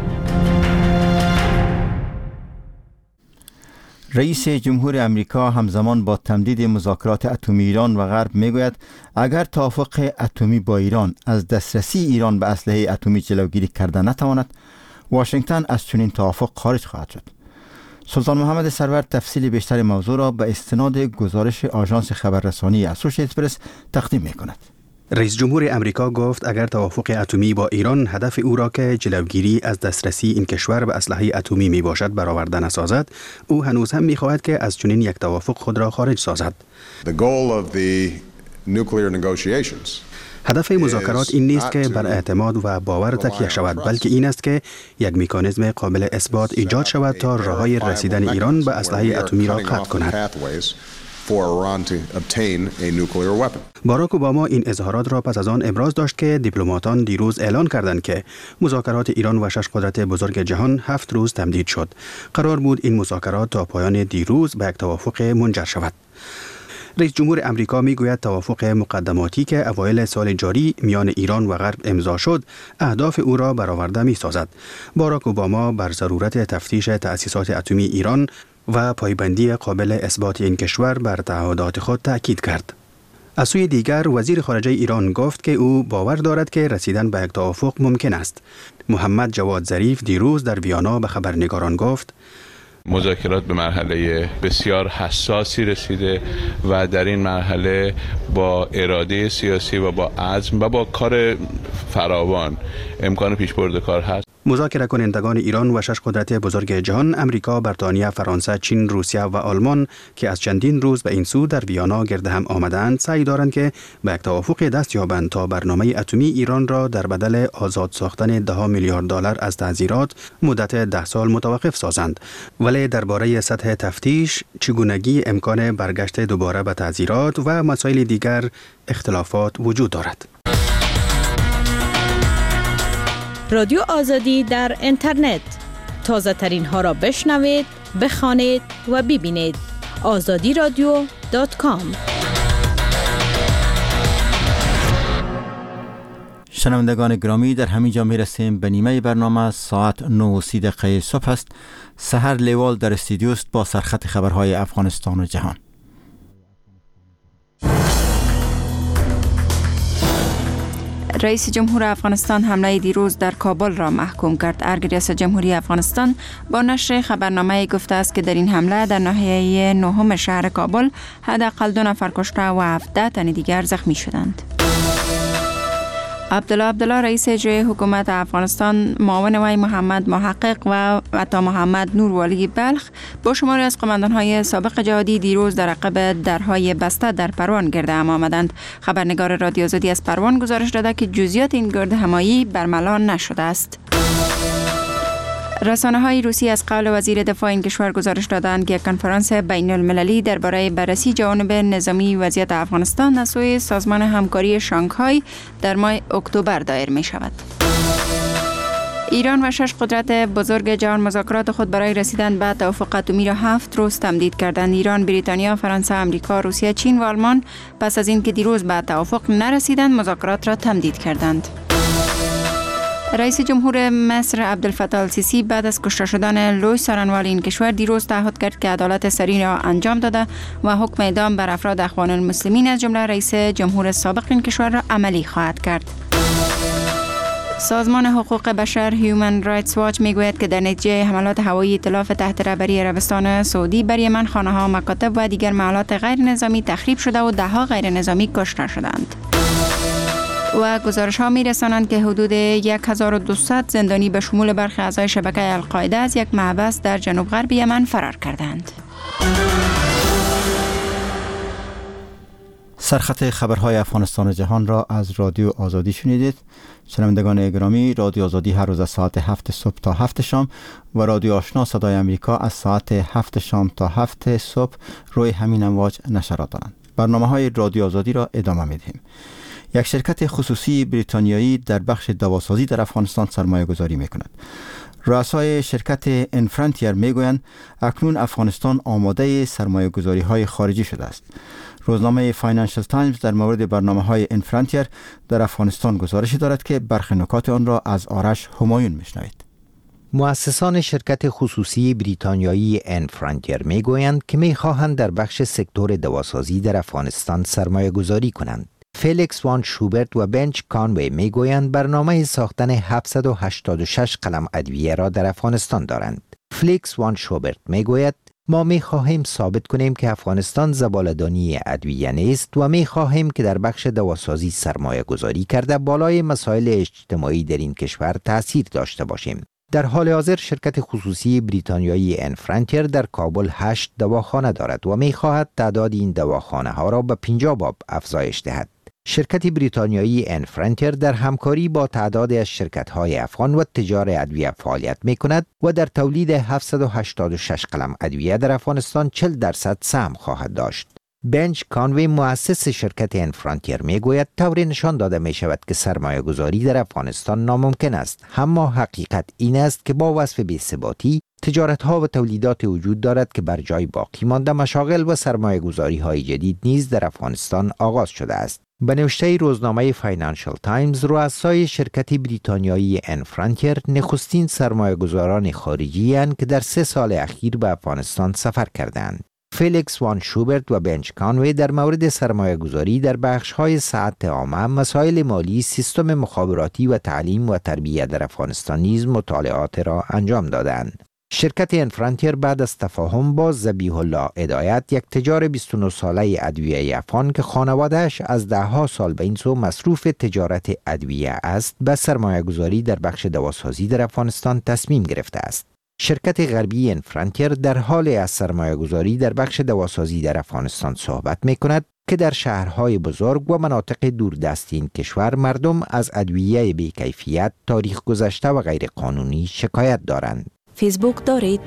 رئیس جمهور امریکا همزمان با تمدید مذاکرات اتمی ایران و غرب میگوید اگر توافق اتمی با ایران از دسترسی ایران به اسلحه اتمی جلوگیری کرده نتواند، واشنگتن از چنین توافق خارج خواهد شد. سلطان محمد سرور تفصیل بیشتر موضوع را به استناد گزارش آژانس خبررسانی اسوسییتد پرس تقدیم می‌کند. رئیس جمهور امریکا گفت اگر توافق اتمی با ایران هدف او را که جلوگیری از دسترسی این کشور به اسلحه اتمی می باشد برآورده نسازد، او هنوز هم می خواهد که از چنین یک توافق خود را خارج سازد. هدف مذاکرات این نیست که بر اعتماد و باور تکیه شود، بلکه این است که یک مکانیزم قابل اثبات ایجاد شود تا راههای رسیدن ایران به اسلحه اتمی را قطع کند. باراک اوباما این اظهارات را پس از آن ابراز داشت که دیپلماتان دیروز اعلان کردند که مذاکرات ایران و 6 قدرت بزرگ جهان 7 روز تمدید شد. قرار بود این مذاکرات تا پایان دیروز به یک توافق منجر شود. رئیس جمهور امریکا میگوید توافق مقدماتی که اوایل سال جاری میان ایران و غرب امضا شد، اهداف او را برآورده می‌سازد. باراک اوباما بر ضرورت تفتیش تأسیسات اتمی ایران و پایبندی قابل اثبات این کشور بر تعهدات خود تأکید کرد. از سوی دیگر وزیر خارجه ایران گفت که او باور دارد که رسیدن به یک توافق ممکن است. محمد جواد ظریف دیروز در ویانا به خبرنگاران گفت مذاکرات به مرحله بسیار حساسی رسیده و در این مرحله با اراده سیاسی و با عزم و با کار فراوان امکان پیشبرد کار هست. مذاکره کنندگان ایران و 6 قدرت بزرگ جهان امریکا، بریتانیا، فرانسه، چین، روسیه و آلمان که از چندین روز به این سو در ویانا گرد هم آمدند سعی دارند که به یک توافق دست یابند تا برنامه اتمی ایران را در بدل آزاد ساختن 10 میلیارد دلار از تعزیرات مدت 10 سال متوقف سازند. ولی درباره سطح تفتیش، چگونگی امکان برگشت دوباره به تعزیرات و مسائل دیگر اختلافات وجود دارد. رادیو آزادی در اینترنت تازه ترین ها را بشنوید، بخوانید و ببینید. azadiradio.com. شنوندگان گرامی، در همین جا می رسیم به نیمه برنامه. ساعت 9:30 صبح است. سحر لیوال در استودیو است با سرخط خبرهای افغانستان و جهان. رئیس جمهور افغانستان حمله دیروز در کابل را محکوم کرد. ارگ ریاست جمهوری افغانستان با نشر خبرنامه گفته است که در این حمله در ناحیه 9 شهر کابل حداقل 2 نفر کشته و 17 تن دیگر زخمی شدند. عبدالله رئیس اجرایی حکومت افغانستان، معاون وی محمد محقق و عطا محمد نوروالی بلخ با شماری از قماندان‌های سابق جهادی دیروز در عقب درهای بسته در پروان گرد هم آمدند. خبرنگار رادیو آزادی از پروان گزارش داده که جزئیات این گرد همایی برملا نشده است. رسانه‌های روسی از قول وزیر دفاع این کشور گزارش دادند که یک کنفرانس بین المللی درباره بررسی جوانب نظامی وضعیت افغانستان از سوی سازمان همکاری شانگهای در ماه اکتبر دایر می شود. ایران و 6 قدرت بزرگ جهان مذاکرات خود برای رسیدن به توافق اتمی را 7 روز تمدید کردند. ایران، بریتانیا، فرانسه، آمریکا، روسیه، چین و آلمان پس از اینکه دیروز به توافق نرسیدند مذاکرات را تمدید کردند. رئیس جمهور مصر عبدالفتاح السیسی بعد از کشته شدن لوی سرانوال این کشور دیروز تعهد کرد که عدالت سری را انجام داده و حکم اعدام بر افراد اخوان المسلمین از جمله رئیس جمهور سابق این کشور را عملی خواهد کرد. سازمان حقوق بشر هیومن رایتس واچ میگوید که در نتیجه حملات هوایی ائتلاف تحت رهبری عربستان سعودی بر یمن خانه‌ها، مکاتب و دیگر معلات غیر نظامی تخریب شده و 10 غیر نظامی کشته شدند. و گزارش ها می رسانند که حدود 1200 زندانی به شمول برخی اعضای شبکه القاعده از یک محبس در جنوب غرب یمن فرار کردند. سرخط خبرهای افغانستان و جهان را از رادیو آزادی شنیدید. شنوندگان گرامی، رادیو آزادی هر روز از ساعت 7 صبح تا 7 شام و رادیو آشنا صدای امریکا از ساعت 7 شام تا 7 صبح روی همین امواج نشرات دارند. برنامه های رادیو آزادی را ادامه می دهیم. یک شرکت خصوصی بریتانیایی در بخش دواسازی در افغانستان سرمایه گذاری می کند. رؤسای شرکت انفرانتیر می گویند اکنون افغانستان آماده سرمایه گذاری های خارجی شده است. روزنامه فاینانشل تایمز در مورد برنامه های انفرانتیر در افغانستان گزارشی دارد که برخی نکات آن را از آرش همایون میشنوید. مؤسسان شرکت خصوصی بریتانیایی انفرانتیر می گویند که می خواهند در بخش سکتور دواسازی در افغانستان سرمایه گذاری کنند. فلیکس وان شوبرت و بنچ کانوی می گویند برنامه ساختن 786 قلم ادویه را در افغانستان دارند. فلیکس وان شوبرت می گوید ما می خواهیم ثابت کنیم که افغانستان زباله‌دانی ادویه نیست و می خواهیم که در بخش دواسازی سرمایه گذاری کرده بالای مسائل اجتماعی در این کشور تأثیر داشته باشیم. در حال حاضر شرکت خصوصی بریتانیایی انفرانتیر در کابل 8 دواخانه دارد و می خواهد تعداد این دواخانه ها را به 50 باب افزایش دهد. شرکت بریتانیایی انفرانتیر در همکاری با تعدادی از شرکت‌های افغان و تجار ادویه فعالیت می‌کند و در تولید 786 قلم ادویه در افغانستان 40% سهم خواهد داشت. بنچ کانوی مؤسس شرکت انفرانتیر میگوید طوری نشان داده می شود که سرمایه گذاری در افغانستان ناممکن است، اما حقیقت این است که با وصف بی‌ثباتی تجارت ها و تولیدات وجود دارد که بر جای باقی مانده مشاغل و سرمایه گذاری های جدید نیز در افغانستان آغاز شده است. به نوشته روزنامه فاینانشل تایمز، رؤسای شرکت بریتانیایی انفرانتیر نخستین سرمایه گذاران خارجی اند که در 3 سال اخیر به افغانستان سفر کردند. فلیکس وان شوبرت و بنچ کانوی در مورد سرمایه گذاری در بخش های صحت عامه، مسائل مالی، سیستم مخابراتی و تعلیم و تربیت در افغانستان نیز مطالعات را انجام دادند. شرکت انفرانتیر بعد از تفاهم با ذبیح الله هدایت، یک تجار 29 ساله ادویه افغان که خانواده‌اش از دهها سال به این سو مصروف تجارت ادویه است، به سرمایه گذاری در بخش دواسازی در افغانستان تصمیم گرفته است. شرکت غربی انفرانتیر در حال از سرمایه گذاری در بخش دواسازی در افغانستان صحبت می کند که در شهرهای بزرگ و مناطق دوردستی این کشور مردم از ادویه بی‌کیفیت، تاریخ گذشته و غیر قانونی شکایت دارند. فیسبوک دارید؟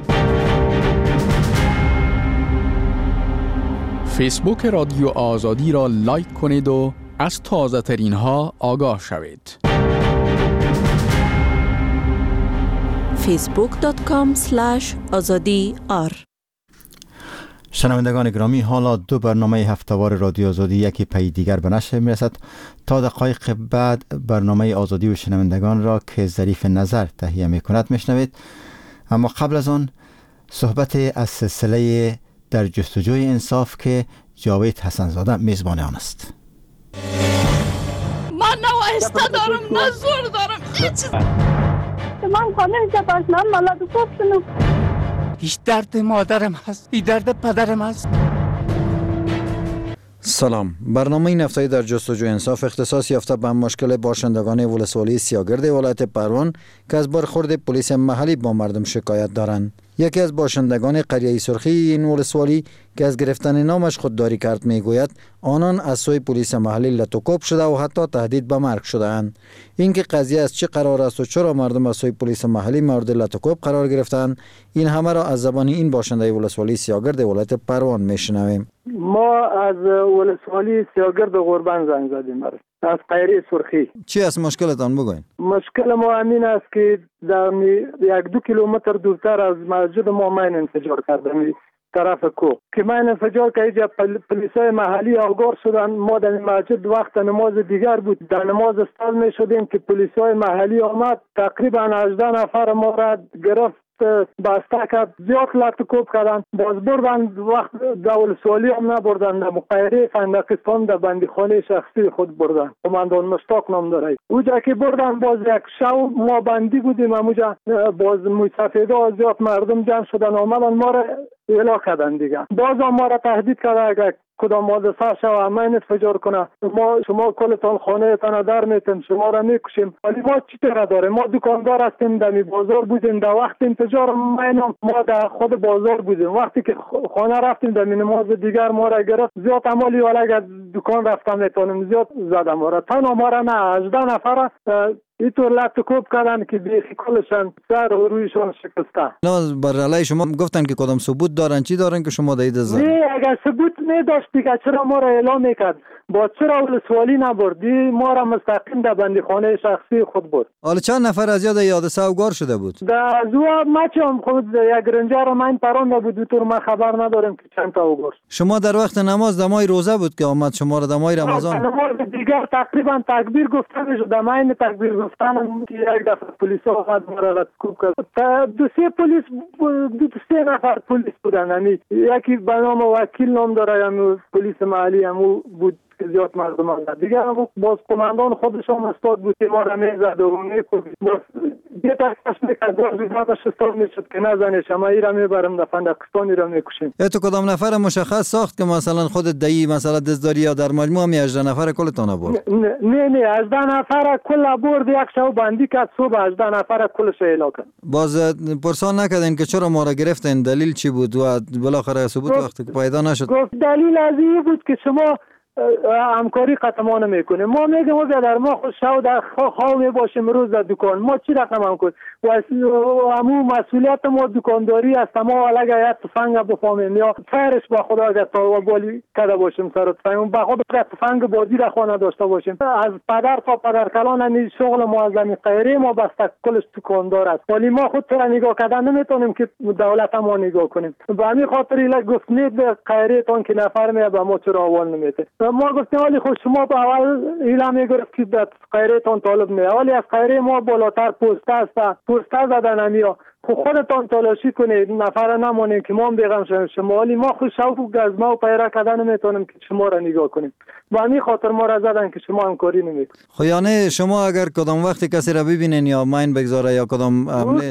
فیسبوک رادیو آزادی را لایک کنید و از تازه ترین ها آگاه شوید. facebook.com/azadi_r شنوندگان گرامی، حالا دو برنامه هفتهوار رادیو آزادی یکی پی دیگر به نشر میرسد. تا دقایق بعد برنامه آزادی و شنوندگان را که ظریف نظر تهیه میکند میشنوید. اما قبل از آن صحبت از سلسله در جستجوی انصاف که جاوید حسنزاده میزبان آن است. من نه وایسته دارم نه زور دارم هیچ. من خانم جباشنام مالا دو شنو. هیچ درد مادرم هست، این درد پدرم هست. سلام. برنامه این هفته در جستجوی انصاف اختصاص یافته به مشکل باشندگان ولسوالی سیاگرد ولایت پروان که از برخورد پلیس محلی با مردم شکایت دارند. یکی از باشندگان قریه سرخی این ولسوالی که از گرفتن نامش خودداری کرد میگوید آنان از سوی پلیس محلی لطوکوب شده و حتی تهدید به مرگ شده‌اند. اینکه قضیه از چه قرار است و چرا مردم از سوی پلیس محلی مورد لطوکوب قرار گرفتند، این همه را از زبان این باشنده ولسوالی سیاگرد ولایت پروان میشنویم. ما از ولسوالی سیاگرد قربان زنگ زدیم از قریه سرخی. چی است مشکلتان بگوین؟ مشکل ما همین است که در 1-2 کیلومتر دورتر از مسجد ما مین انفجار کردن طرف کو که مین انفجار که اینجا پلیسای محلی آگار شدن. ما در مسجد وقت نماز دیگر بود، در نماز استاد می شدیم که پلیسای محلی آمد تقریبا 18 نفر ما را گرفت، بسته کرد، زیاد لطوکوب کردن، باز بردن. وقت دول سوالی هم نبردن، در مقایره فندقستان در بندیخانه شخصی خود بردن. قماندان مشتاق نام داره. اونجا که بردن باز یک شو ما بندی بودیم، اونجا باز موسفیده ها زیاد مردم جمع شدن آمدن ما را اعلا کردن دیگه. باز ما را تهدید کردن اگر کدام حادثه شو من انفجار کنه شما کلتان خانه تان در میتیم، شما را میکشیم. ولی ما چی تر داریم؟ ما دکاندار هستیم، در بازار بودیم، در وقت انفجار ما در خود بازار بودیم. وقتی که خانه رفتیم در نماز دیگر ما را گرفت، زیاد عمالی ولی اگر دکان رفتم میتونیم زیاد زدم ما را. تن ما را نه 18 نفر اینطور لطوکوب کردن که بیخی کلشان سر و رویشان شکسته. نه بر علیه شما گفتن که کدام ثبوت دارن، چی دارن که شما دید زدن؟ نه اگر ثبوت نداشت دیگه چرا ما را اعلام میکرد؟ با چرا ولسوالی نبردی؟ ما را مستقیم در بندیخانه شخصی خود برد. حالا چند نفر از یاد حادثه اوگار شده بود؟ در زوا مچم خود یک رنجر من پرانده بود، تو ما خبر نداریم که چند تا اوگار. شما در وقت نماز دمای روزه بود که آمد شما را دمای رمضان؟ نماز دیگر تقریبا تکبیر گفته میشد، دمای تکبیر گفتن که یک دفعه پلیس آمد ما را لطوکوب کرد. 2-3 پلیس 2-3 نفر پلیس بودن، یکی به نام وکیل نام داره، هم پلیس محلی هم بود زیاد مردم آمد دیگه. باز قماندان خودشون استاد بود که ما را میزد و میکرد. باز یه تکش میکرد باز بیدادش استاد میشد که نزنه شما ای را میبرم در فندقستانی را میکشیم. تو کدام نفر مشخص ساخت که مثلا خودت دایی مثلا دزداری یا در مجموع هم 18 نفر کلتان برد؟ نه 18 نفر کل برد، یک شو بندی کرد، صبح 18 نفر کلش اعلام کرد. باز پرسان نکردین که چرا ما را گرفتین، دلیل چی بود و بالاخره ثبوت وقتی پیدا نشد؟ گفت دلیل از این بود که شما همکاری قطعا نمیکنه. ما میگم او در ما خود شو در خواه میباشیم روز در دکان، ما چی رقم هم کن و همون مسئولیت ما دکانداری است. ما اگر یک تفنگ بفهمیم یا فیرش با خدا اگر تا بالی کرده باشیم سر تفنگ با خود تفنگ بازی را خانه داشته باشیم. از پدر تا پدر کلان همین شغل ما از همین غیره ما بسته کلش دکاندار است، ولی ما خود را نگاه کردن نمیتونیم که دولت ما نگاه کنیم. به همین خاطر ایلا گفتنید به غیره تان که نفر می به ما چرا اول نمیته. ما گفتیم ولی خود شما به اول ایلا میگرفت که به غیره تان طالب می، ولی از غیره ما بالاتر پوسته است، پوسته زدن همیا خودتان تلاشی کنید نفر نمانید که ما هم بیغم شویم شما، ولی ما خود شوق و گزما و پیره کردن نمیتونیم که شما را نگاه کنیم. با همین خاطر ما را زدن که شما همکاری نمیکنید. خیانه شما اگر کدام وقتی کسی را ببینین یا ماین بگذاره یا کدام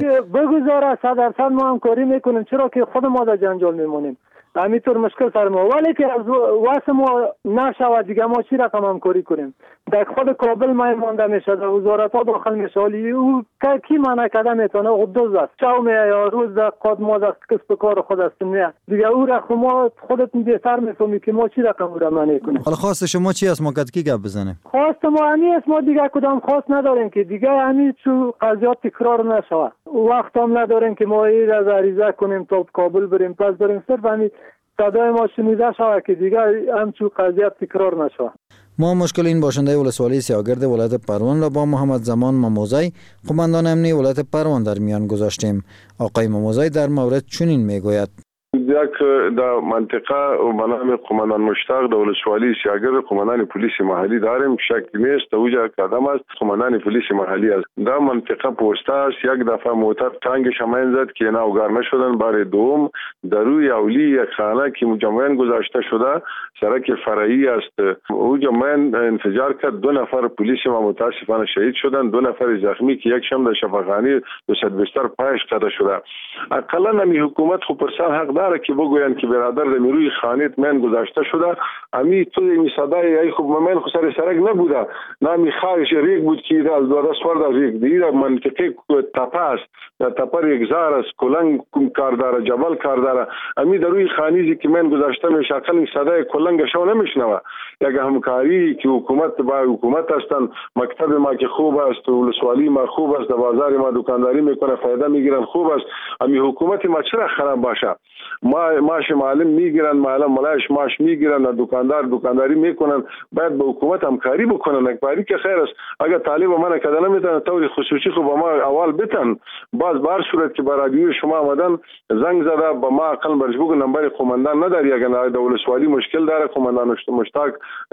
بگذاره 100% ما همکاری میکنیم، چرا که خود ما در جنجال میمونیم. همینطور مشکل سر ما، ولی که از واسه ما نشود دیگه ما چی رقم همکاری کنیم. در خود کابل ما مانده میشه، در وزارت ها داخل میشه، ولی او کی منع کرده میتونه او دوز است شو میه یا روز در قد ما در کسب کار خود است میه دیگه او رقم ما خودت بهتر میفهمی که ما چی رقم او را منع کنیم. حالا خواست شما چی است؟ ما کی گپ بزنیم؟ خواست ما همین است، ما دیگه کدام خواست نداریم که دیگه همین چو قضیات تکرار نشه. وقت هم نداریم که ما این از عریضه کنیم تا کابل بریم پس بریم، صرف همین صدای ما شنیده شود که دیگه همچون قضیت تکرار نشود. ما مشکل این باشنده ولسوالی سیاگرد ولایت پروان را با محمد زمان مموزی قماندان امنی ولایت پروان در میان گذاشتیم. آقای مموزی در مورد چنین میگوید: یک در منطقه به نام قماندان مشتاق در ولسوالی سیاگرد قماندان پلیس محلی داریم، شک نیست اوجا قدم است قماندان پلیس محلی است. در منطقه پوسته است، یک دفعه موتر تانگ شماین زد که اینا اوگار نشدن. بار دوم در روی اولی یک خانه که جمعین گذاشته شده سرک فرعی است، او جمعین انفجار کرد. 2 نفر پلیس ما متاسفانه شهید شدن، 2 نفر زخمی که یک شم در شفاخانه 200 بستر پایش قده شده. اقلا نمی حکومت خو پرسان حق داره که بگوین که برادر در روی خانه من گذاشته شده. امی تو می صدای ای خب من خو سر سرک نبوده، نمی خارج ریگ بود که از دو دست ورد ریگ دیگه منطقه تپه است، تپه ریگزار است، کلنگ کار داره، جبل کار داره. امی در روی خانیزی که من گذاشته میشه اقلا صدای کلنگ شو نمیشنوه. یک همکاری که حکومت با حکومت هستن، مکتب ما که خوب است، ولسوالی ما خوب است، بازار ما دکانداری میکنه فایده میگیرن خوب است. امی حکومت ما چرا خراب باشه؟ ماش معلم میگیرن، معلم ملاش ماش میگیرن، دکانداری میکنن. باید با حکومت همکاری بکنن. اکباری که خیر است. اگر طالب من کدن نمیتونه طور خصوصی خو با ما اول بتن، باز بار صورت که برای رادیو شما آمدن زنگ زده با ما اقل برش بگو نمبر قماندان نداری، اگر در ولسوالی مشکل داره قماندان مشتاق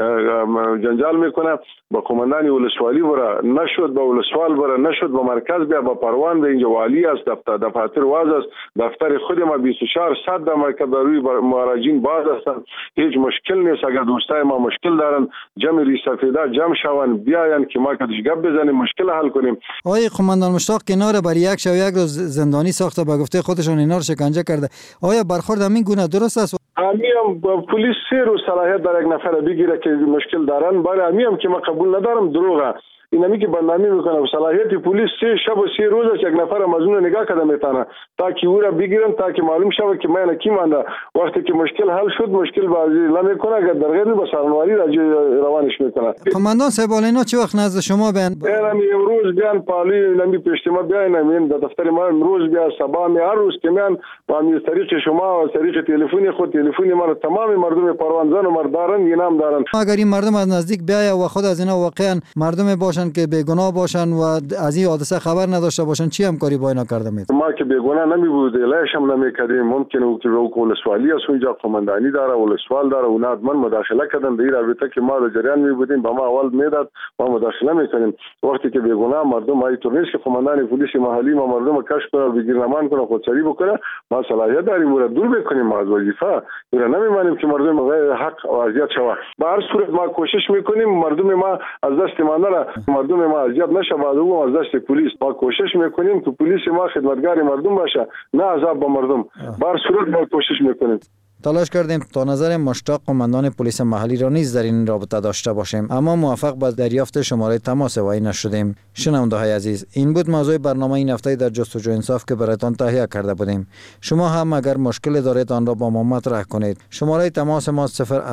جنجال میکنه با قماندانی ولسوالی برا نشد، با ولسوال برا نشد، با مرکز بیا با پروان به اینجا والی است، دفتر واز است، دفتر خود ما 24 ساعت در مرکز روی مراجعین باز هستند. هیچ مشکل نیست. اگر دوستای ما مشکل دارن جمع ریسفیدا جمع شون بیاین که ما کدش گپ بزنیم مشکل حل کنیم. آقای قماندان مشتاق کنار برای یک شب یک روز زندانی ساخته با گفته خودشون اینا رو شکنجه کرده. آیا برخورد همین گونه درست است؟ امیم پلیس 3 روز صلاحیت داره یک نفر بگیره که مشکل دارن. برای امیم که ما قبول ندارم دروغه. اینمی که بندامی میکنه صلاحیت پلیس 3 شب و 3 روز یک نفر مزنون نگاه کرده میتونه تا که او را بگیرن، تا که معلوم شود که من کی مانده. وقتی که مشکل حل شد مشکل بازی نمیکنه، اگر در غیر با سرنواری روانش میکنه. قماندان صاحب اینا چه وقت نزد شما بیان؟ امروز بیان پالی نمی پیشتما بیان امین در دفتر ما امروز بیا صبح می هر روز که میان با می طریق شما و طریق تلفنی خود تلفنی ما تمام مردم پروان زن و مردارن اینام دارن. اگر این مردم از نزدیک بیاید و خود از اینا واقعا مردم باشن که بیگناه باشن و از این حادثه خبر نداشته باشن چی همکاری با اینا کرده میید؟ ما که بیگناه نمی بود لایش هم نمیکردیم. ممکنه که ولسوالی است اونجا قماندانی داره، ولسوال داره، اونا من مداخله کردن در رابطه که ما در جریان می بودیم با ما اول میداد ما مداخله میکنیم. وقتی که بیگناه مردم های تورنیس که قماندان پلیس محلی ما مردم کشف کنه بگیرنمان کنه خودسری بکنه، ما صلاحیت داریم اون دور بکنیم از وظیفه. اینا نمیمانیم که مردم غیر حق و اذیت شوه. به هر صورت ما کوشش میکنیم مردم ما از دست ما نره، مردم ما اذیت نشه، بعد از دست پلیس ما کوشش میکنیم که پلیس ما خدمتگار مردم باشه، نه عذاب به مردم. به هر صورت ما کوشش میکنیم. تلاش کردیم تا نظر مشتاق قماندان پلیس محلی را نیز در این رابطه داشته باشیم، اما موفق به دریافت شماره تماس وی نشدیم. شنونده‌های عزیز، این بود موضوع برنامه این هفته در جستجو انصاف که برایتان تهیه کرده بودیم. شما هم اگر مشکل دارید آن را با ما مطرح کنید. شماره تماس ما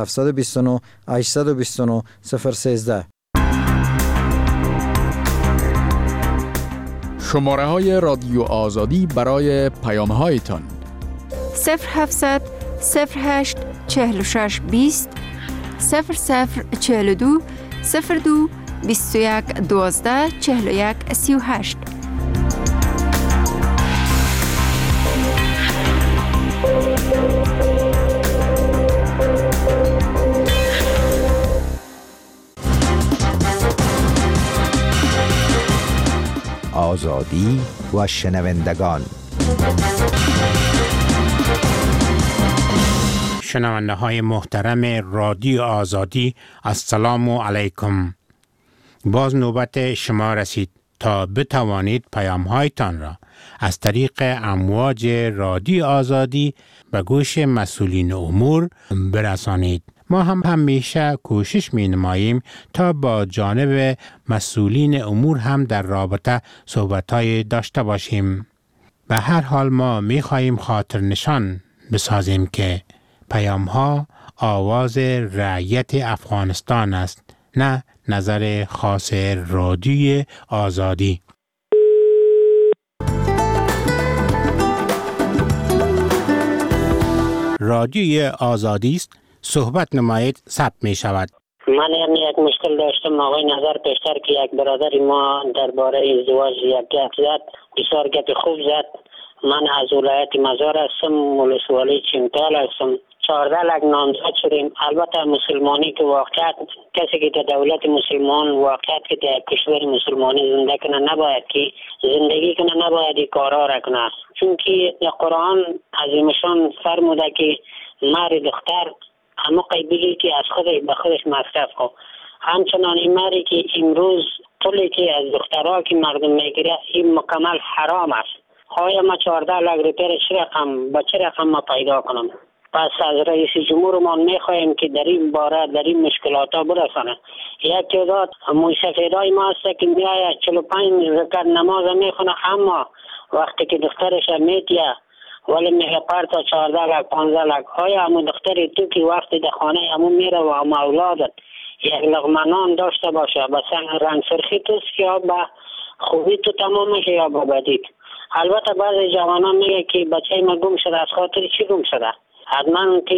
0729 829 013. شماره های رادیو آزادی برای پیام هایتان 0700 08 46 20 0042 02 21 12 41 38. آزادی و شنوندگان شنونده های محترم رادیو آزادی، السلام علیکم. باز نوبت شما رسید تا بتوانید پیام هایتان را از طریق امواج رادیو آزادی به گوش مسئولین امور برسانید. ما هم همیشه کوشش می نماییم تا با جانب مسئولین امور هم در رابطه صحبت‌های داشته باشیم. به هر حال ما می خواهیم خاطر نشان بسازیم که پیام ها آواز رعیت افغانستان است، نه نظر خاص رادیو آزادی. رادیو آزادی است، صحبت نمایید، ثبت می شود. من یک مشکل داشتم آقای نظر پیشتر که یک برادر ما درباره ازدواج یک گپ زد، بسیار گپ خوب زد. من از ولایت مزار هستم، ولسوالی چمتال هستم. 14 لک نامزد شدیم. البته مسلمانی که واقعیت کسی که در دولت مسلمان واقعیت که در کشور مسلمانی زنده کنه نباید که زندگی کنه، نباید این کارا را کنه، چون که در قرآن عظیمشان فرموده که مر دختر اما قیبیلی که از خودش به خودش مصرف کن. همچنان این مری که امروز طولی که از دخترها که مردم میگیره این مکمل حرام است. آیا ما 14 لک روپیه چه رقم ما پیدا کنم؟ پس از رئیس جمهور ما میخواهیم که در این باره در این مشکلات ها برسانه. یک تعداد موسفیدای ما هست که میآید 45 رکعت نماز میخونه، اما وقتی که دخترش میتیه ولی میگه پرتا 14 لک 15 لک. آیا همون دختری تو که وقتی در خانه همون میره و هم اولادت یک لقمه نان داشته باشه بس رنگ سرخی توست یا به خوبی تو تمام میشه یا به بدیت؟ البته بعضی جوانان میگه که بچه ما گم شده، از خاطر چی گم شده؟ حتما که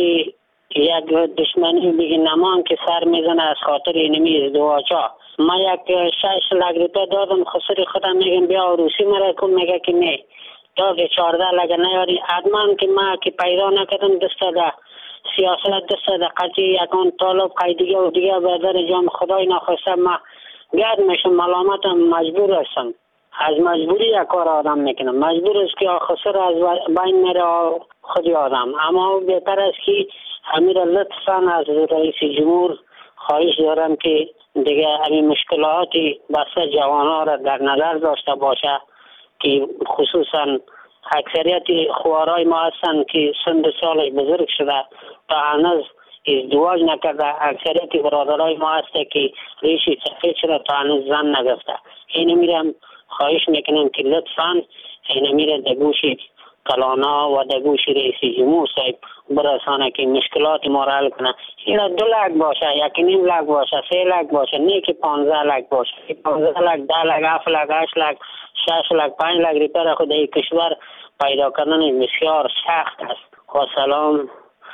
یک دشمنی بگی نمان که سر میزنه از خاطر اینمی ازدواجا. ما یک 6 لک روپیه دادم، خسری خودم میگم بیا عروسی مرا کن، میگه که نه تا که 14 لک نیاری. حتما که ما که پیدا نکردم دست ده سیاست، دست ده قضیه یکان طالب قیدیه و دیگه به در جام خدای نخواسته ما گرد میشم، ملامتم، مجبور هستم. از مجبوری یک کار آدم میکنم، مجبور است که خسر از بین میره خودی آدم. اما بهتر است که امیر لطفاً از رئیس جمهور خواهش دارم که دیگه همین مشکلاتی بسته جوانها را در نظر داشته باشه که خصوصا اکثریت خوارای ما هستن که سن سالش بزرگ شده تا هنوز ازدواج نکرده. اکثریت برادرای ما هسته که ریشی سفید شده تا هنوز زن نگفته. این میرم خواهش میکنم که لطفاً این میره در گوش کلانا و در گوش رئیس جمهور صاحب برسانه که مشکلات ما را حل کنه. این 2 لک باشه، 1.5 لک باشه، 3 لک باشه، نه که 15 لک باشه. 15 لک، 10 لک، 7 لک، 8 لک، 6 لک، 5 لک روپیه خود این کشور پیدا کردن بسیار سخت است. و سلام،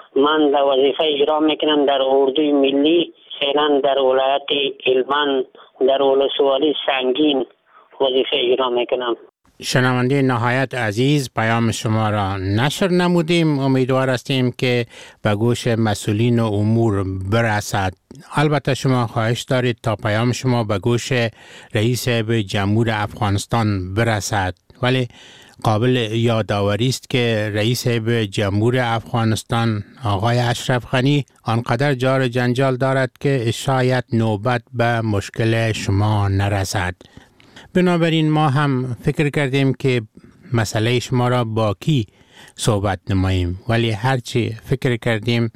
من در وظیفه اجرا میکنم در اردوی ملی، فعلا در ولایت هلمند در ولسوالی سنگین وظیفه اجرا میکنم. شنونده نهایت عزیز، پیام شما را نشر نمودیم، امیدوار هستیم که به گوش مسئولین و امور برسد. البته شما خواهش دارید تا پیام شما به گوش رئیس جمهور افغانستان برسد، ولی قابل یادآوری است که رئیس جمهور افغانستان آقای اشرف غنی آنقدر جار جنجال دارد که شاید نوبت به مشکل شما نرسد. بنابراین ما هم فکر کردیم که مسئله شما را با کی صحبت نماییم، ولی هرچی فکر کردیم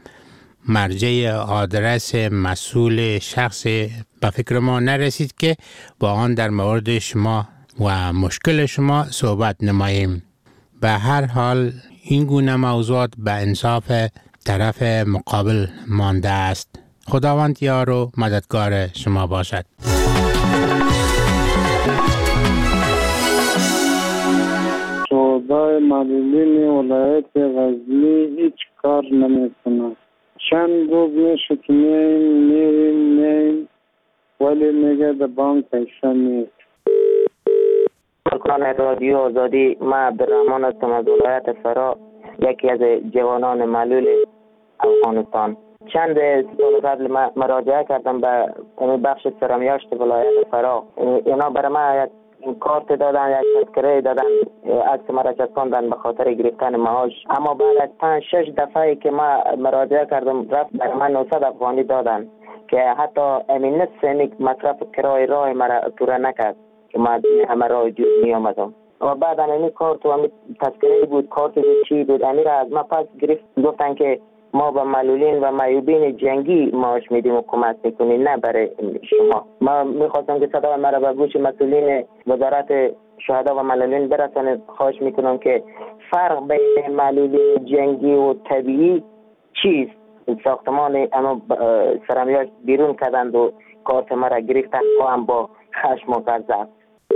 مرجع آدرس مسئول شخص به فکر ما نرسید که با آن در مورد شما و مشکل شما صحبت نماییم. به هر حال این گونه موضوعات به انصاف طرف مقابل مانده است. خداوند یار و مددگار شما باشد. شعبه معلولین ولایت غزنی هیچ کار نمیکنه. چند روز میشه که میریم ولی میگه در بانک پیسه نیست. سرکان رادیو آزادی، من عبدالرحمن هستم از ولایت فرا، یکی از جوانان معلول افغانستان. چند سال قبل مراجعه کردم به بخش سرمیاشت ولایت فرا. اینا برای من کارت دادن، یک تذکره دادن، عکس مرا چسباندن به خاطر گرفتن معاش. اما بعد از 5-6 دفعه که ما مراجعه کردم رفت بر من 900 افغانی دادن که حتی امین نصف مصرف کرای راه مرا پوره نکرد که ما همه راه دور می آمدم. و بعد همین کارت و همین تذکره بود، کارت بود، چی بود، امیر از ما پس گرفت. گفتن که ما به معلولین و معیوبین جنگی معاش میدیم و کمک میکنیم، نه برای شما. ما میخواستم که صدا مرا به گوش مسئولین وزارت شهدا و معلولین برسانه. خواهش میکنم که فرق بین معلولین جنگی و طبیعی چیست؟ ساختمان اما سرمیاش بیرون کردند و کارت مرا گرفتن و هم با خشم و غضب.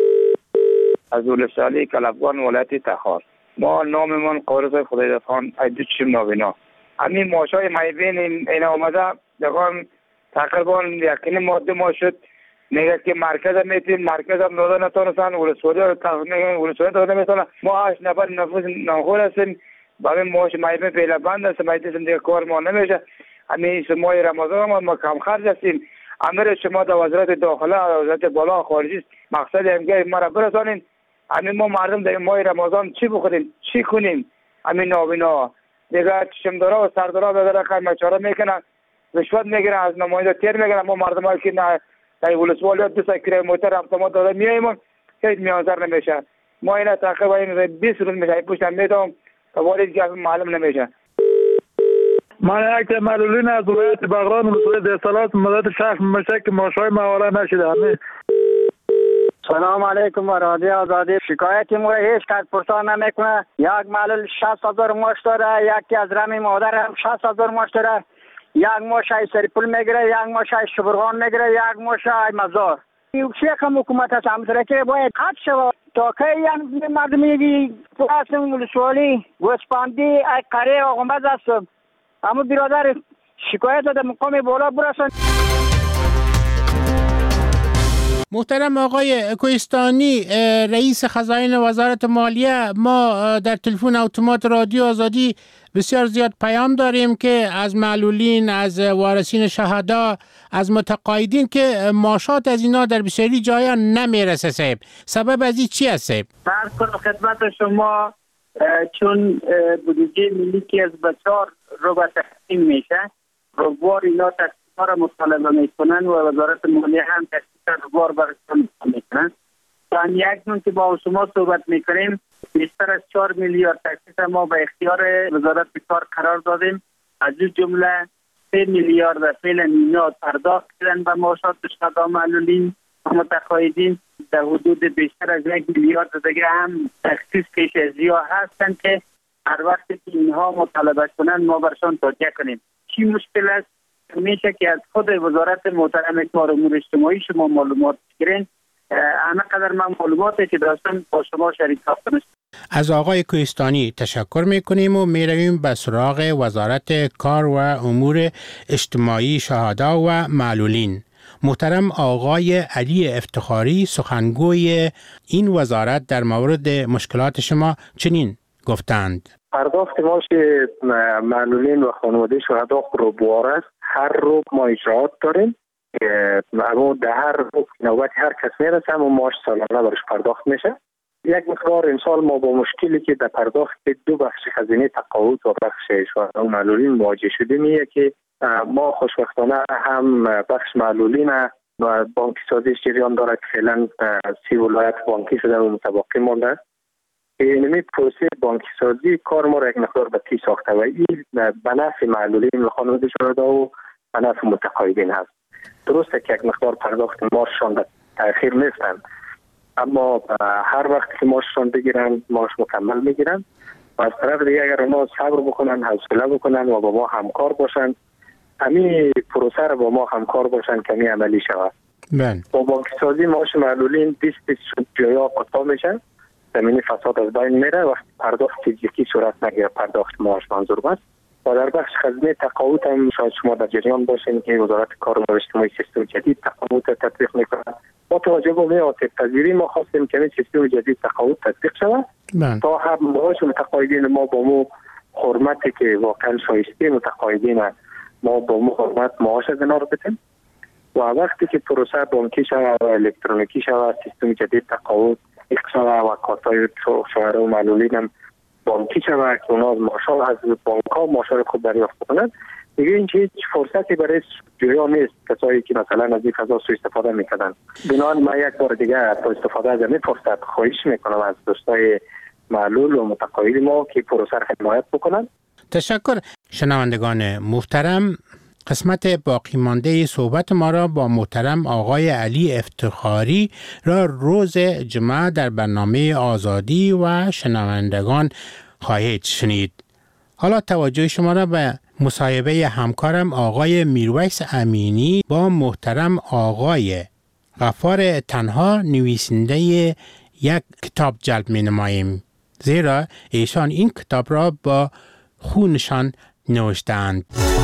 از ولسوالی کلافگان ولایت تخار. ما ناممان قارص خدای خان ایدو چیم نابینا. همین ماشای معیوبین این آمده دقیقا تقریبا یقین ماده ما شد. میگه که مرکز میتیم، مرکز هم نوده نتونستن، ولسوالی داده میتونن. ما 8 نفر نفوس ناخور هستیم. با همین ماش معیوبین پیله بند هستیم، معیوبین دیگه کار ما نمیشه. همین ماه رمضان ما کم خرج هستیم. امر شما در وزارت داخله و وزارت بالا خارجی مقصد همگه ما را برسانین. همین ما مردم در ماه رمضان چی بخوریم، چی کنیم؟ همین نابینا دیگه چشمدارا و سردارا بگره خیلی مچاره میکنن، رشوت میگیرن، از نماینده تیر میگیرن. ما مردم هایی که نه در ولسوالی 2 کرایه موتر اتومات داده میاییم هیچ میانزر نمیشه. ما اینا تقریبا 20 روز میشه پشتم میدم تا وارد که معلوم نمیشه. من یک معلولین از ولایت بغران ولسوالی دستالات مدت شخص میشه که ماشای مواره نشده. سلام علیکم و رادیو آزادی. شکایتی ما هیچ کس پرسان نمیکنه. یک معلول 60,000 معاش داره، یکی از رمی مادر هم 60,000 معاش داره، یک ماشای سریپول میگیره، یک ماشای شبرغان میگیره، یک ماشای مزار. این شیخ حکومت هست همسره که باید قد شود تا که یعنی مردمی پلاس ولسوالی گوسپاندی ای قریه آقامز هست. اما برادر شکایت داده مقام بالا برسن. محترم آقای کوهستانی، رئیس خزاین وزارت مالیه، ما در تلفن اتومات رادیو آزادی بسیار زیاد پیام داریم که از معلولین، از وارثین شهدا، از متقاعدین که معاشات از اینا در بسیاری جایا نمیرسه. صاحب سبب از این چی است صاحب؟ فرض کنم خدمت شما چون بودجه ملی که از بچار رو به تقسیم میشه، روبار اینا تقسیم را مطالبه میکنن و وزارت مالیه هم تقسیم روبار برشون میکنن. تا یک نون که با شما صحبت میکنیم بیشتر از 4 میلیارد تقسیم ما به اختیار وزارت کار قرار دادیم. از این جمله 3 میلیارد فعلا اینا پرداخت کردن به معاشات شهدا معلولین و متقاعدین. در حدود بیشتر از 1 میلیارد دیگه هم تخصیص پیش ازیا هستن که هر وقت که اینها مطالبه کنن ما برشان توجیه کنیم. چی مشکل است؟ میشه که از خود وزارت محترم کار امور اجتماعی شما معلومات بگیرین. انا قدر من معلوماتی که داشتم با شما شریک هستم. از آقای کوهستانی تشکر میکنیم و میرویم به سراغ وزارت کار و امور اجتماعی شهدا و معلولین. محترم آقای علی افتخاری سخنگوی این وزارت در مورد مشکلات شما چنین گفتند: پرداخت معاش معلولین و خانواده شهدا روبوار است. هر روز ما اجراات داریم. اما در هر روز نوبت هر کس میرسه و معاش سالانه برش پرداخت میشه. یک مقدار امسال ما با مشکلی که در پرداخت 2 بخش خزینه تقاعد و بخش شهدا و معلولین مواجه شدیم اینه که ما خوشبختانه هم بخش معلولین و بانکی سازی جریان داره که فعلا 30 ولایت بانکی شده و متباقی مانده. اینمی پروسه بانکی سازی کار ما را یک مقدار به تی ساخته و این به نفع معلولین و خانواده شهدا و به نفع متقاعدین هست. درسته که یک مقدار پرداخت معاششان به تأخیر نیستند، اما هر وقت که معاششان بگیرن معاش مکمل میگیرن و از طرف دیگه اگر ما صبر بکنن، حوصله بکنن و با ما همکار باشن، همین پروسه را با ما همکار باشن کمی عملی شود. با بانکی سازی معاش معلولین 20 جایا قطع میشن، زمینی فساد از بین میره وقتی پرداخت فیزیکی صورت نگیره، پرداخت معاش منظور است. و در بخش خزینه تقاعد هم شاید شما در جریان باشین که وزارت کار و اجتماعی سیستم جدید تقاعد تطبیق میکنه. با توجه به عاطفه پذیری ما خواستیم که این سیستم جدید تقاعد تطبیق شود تا هم معاش متقاعدین ما با مو حرمتی که واقعا شایسته متقاعدین ما با مو حرمت معاش از اینا رو بدیم و وقتی که پروسه بانکی شود و الکترونیکی شود، سیستم جدید تقاعد شود و کارت‌های شوهر و معلولین هم بانکی شود که اونا از ماشا از بانک‌ها ماشا خود دریافت کنند، دیگه این هیچ فرصتی برای جویا نیست کسایی که مثلا از این فضا سوء استفاده میکنن. بنابراین من یک بار دیگه با استفاده از این فرصت خواهش میکنم از دوستای معلول و متقاعد ما که پروسه را حمایت بکنن. تشکر. شنوندگان محترم، قسمت باقی مانده صحبت ما را با محترم آقای علی افتخاری را روز جمعه در برنامه آزادی و شنوندگان خواهید شنید. حالا توجه شما را به مصاحبه همکارم آقای میرویس امینی با محترم آقای غفار تنها نویسنده یک کتاب جلب می نماییم، زیرا ایشان این کتاب را با خونشان نوشتند.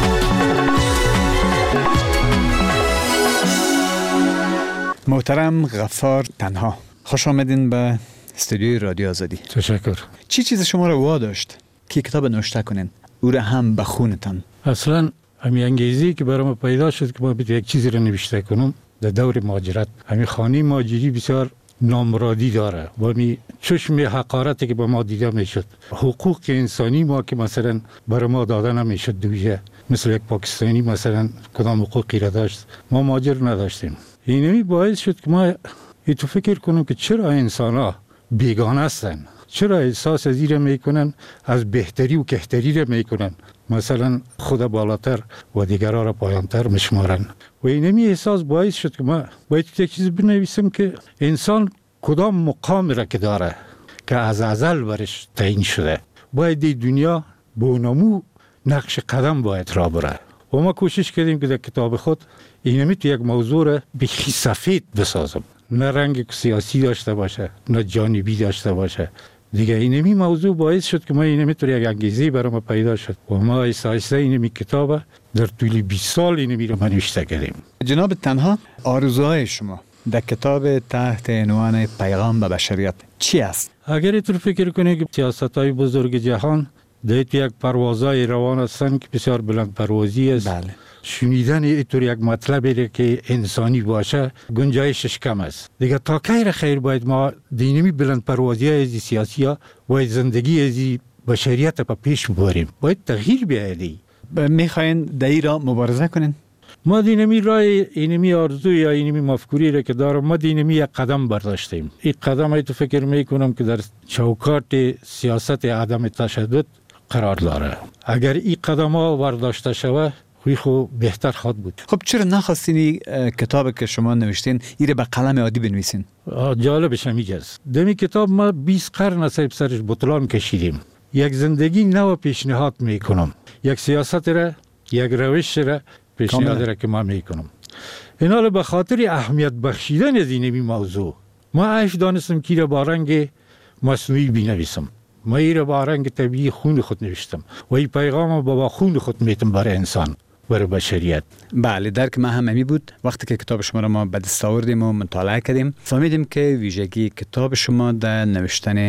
محترم غفار تنها، خوش آمدین به استودیوی رادیو آزادی. تشکر. چی چیز شما رو واداشت که کتاب نوشته کنین او را هم به خونتان؟ اصلا همین انگیزی که برام پیدا شد که ما یک چیزی رو نوشته کنم در دور مهاجرت. همین خانه مهاجری بسیار نامرادی داره و می چشم حقارتی که به ما دیده میشد. حقوق انسانی ما که مثلا برای ما داده نمیشد دویه، مثل یک پاکستانی مثلا کدام حقوقی را داشت، ما مهاجر نداشتیم. اینمی باعث شد که ما تو فکر کنم که چرا انسان ها بیگانه هستن، چرا احساس از این میکنن از بهتری و کهتری را میکنن، مثلا خود بالاتر و دیگرها را پایانتر میشمارن. و اینمی احساس باعث شد که ما باید یک چیز بنویسم که انسان کدام مقام را که داره که از ازل برش تعیین شده، باید دی دنیا بونمو نقش قدم باید را بره. و ما کوشش کردیم که در کتاب خود اینمی تو یک موضوع را بخی سفید بسازم، نه رنگ سیاسی داشته باشه نه جانبی داشته باشه. دیگه اینمی موضوع باعث شد که ما اینمی طور یک انگیزه برای ما پیدا شد و ما ایسا اینمی کتاب در طول 20 سال اینمی رو نوشته کردیم. جناب تنها، آرزوهای شما در کتاب تحت عنوان پیغام به بشریت چی است؟ اگر تو فکر کنی که سیاست‌های بزرگ جهان در یک پروازهای روان هستند که بسیار بلند پروازی است. بله. شنیدن اینطور یک مطلبی که انسانی باشه گنجایشش کم است. دیگه تا کی خیر باید ما دینمی بلند پروازی از سیاسی ها باید زندگی از بشریت په پیش ببریم، باید تغییر بیایید. میخواین در این راه مبارزه کنین؟ ما دینمی رای اینمی آرزو یا اینمی مفکوری را که دارم، ما دینمی یک قدم برداشتیم. این قدم ای تو فکر میکنم که در چوکات سیاست عدم تشدد قرار داره. اگر این قدم ها برداشته شود خو بهتر خواهد بود. خب چرا نخواستین کتابی که شما نوشتین این به قلم عادی بنویسین؟ جالبش همیجاست. دمی کتاب ما 20 قرن از سرش بطلان کشیدیم. یک زندگی نو پیشنهاد میکنم، یک سیاست را، یک روش را پیشنهاد را که ما میکنم. اینا به خاطر اهمیت بخشیدن از این موضوع ما عیش دانستم که را با رنگ مصنوعی بنویسم. ما این را با رنگ طبیعی خون خود نوشتم و این پیغام با خون خود میتم برای انسان، برای بشریت. بله، درک ما هم همی بود. وقتی که کتاب شما را ما به دست آوردیم و مطالعه کردیم فهمیدیم که ویژگی کتاب شما در نوشتن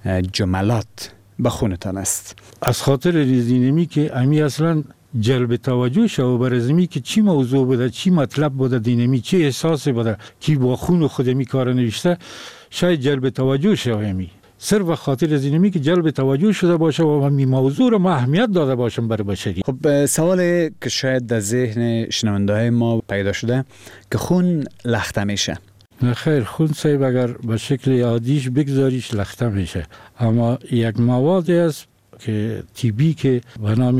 جملات به خونتان است. از خاطر ریزینمی که امی اصلا جلب توجه شو بر ازمی که چی موضوع بوده، چی مطلب بوده، دینمی چی احساس بوده کی با خون خود می کار نوشته، شاید جلب توجه شو. امی صرف خاطر از اینمی که جلب توجه شده باشه و همین موضوع رو ما اهمیت داده باشم برای بشری. خب سوالی که شاید در ذهن شنونده‌های ما پیدا شده که خون لخته میشه. نه خیر، خون صاحب اگر به شکل عادیش بگذاریش لخته میشه، اما یک موادی است که تیبی که به نام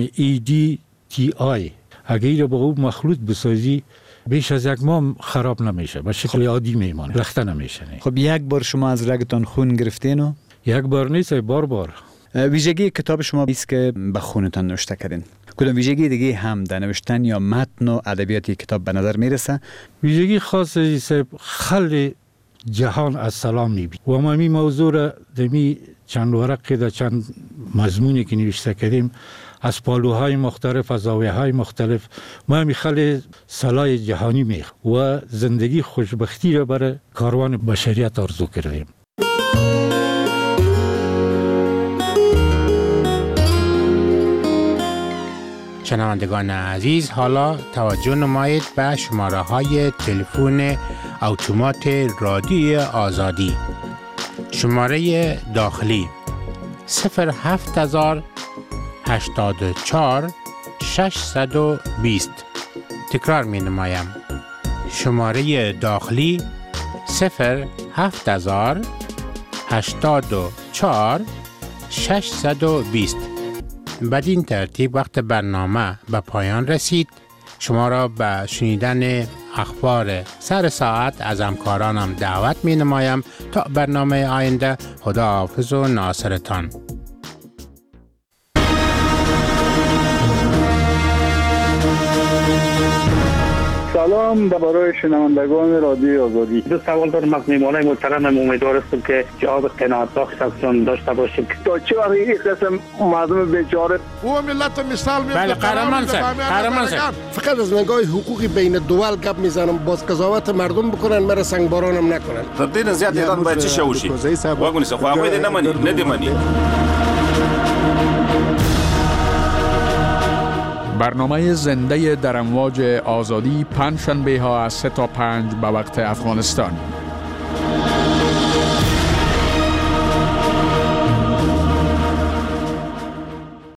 EDTA اگر این رو با او مخلوط بسازی بیش از یک ماه خراب نمیشه، به شکل عادی میمانه، لخته نمیشه. خب یک بار شما از رگتان خون گرفتین و؟ یک بار نیست، بار. ویژگی کتاب شما است که به خونتان نوشته کردین. کدام ویژگی دیگه هم در نوشتن یا متن و ادبیات کتاب به نظر میرسه؟ ویژگی خاص است خل جهان از سلام میبینی و ما می موضوع را دمی چند ورقی در چند مضمونی که نوشته کردیم از پالوهای مختلف، از زاویه‌های مختلف ما می خل صلاح جهانی میخ و زندگی خوشبختی را برای کاروان بشریت آرزو کردیم. شنوندگان عزیز، حالا توجه نمایید به شماره های تلفن اتومات رادیو آزادی. شماره داخلی 07084 620. تکرار می نمایم. شماره داخلی 07084 620. بدین ترتیب وقت برنامه به پایان رسید. شما را به شنیدن اخبار سر ساعت از همکارانم دعوت می نمایم. تا برنامه آینده، خداحافظ و ناصرتان. سلام برای شنوندگان رادیو آزادی. دو سوال دارم از میهمانای محترمم. امیدوار هستم که جواب قناعت بخش ازشون داشته باشیم. تا چه وقت این قسم مردم بیچاره او ملت مثال میاد. بله قهرمان صاحب. فقط از نگاه حقوقی بین دول گپ میزنم، باز قضاوت مردم بکنن، مرا سنگ بارانم نکنن. تدین زیاد ایران باید چی شوشی؟ واگونی سه خو هغوی دې نه مني، نه دې مني. برنامه زنده در امواج آزادی پنجشنبه ها از 3 تا 5 به وقت افغانستان.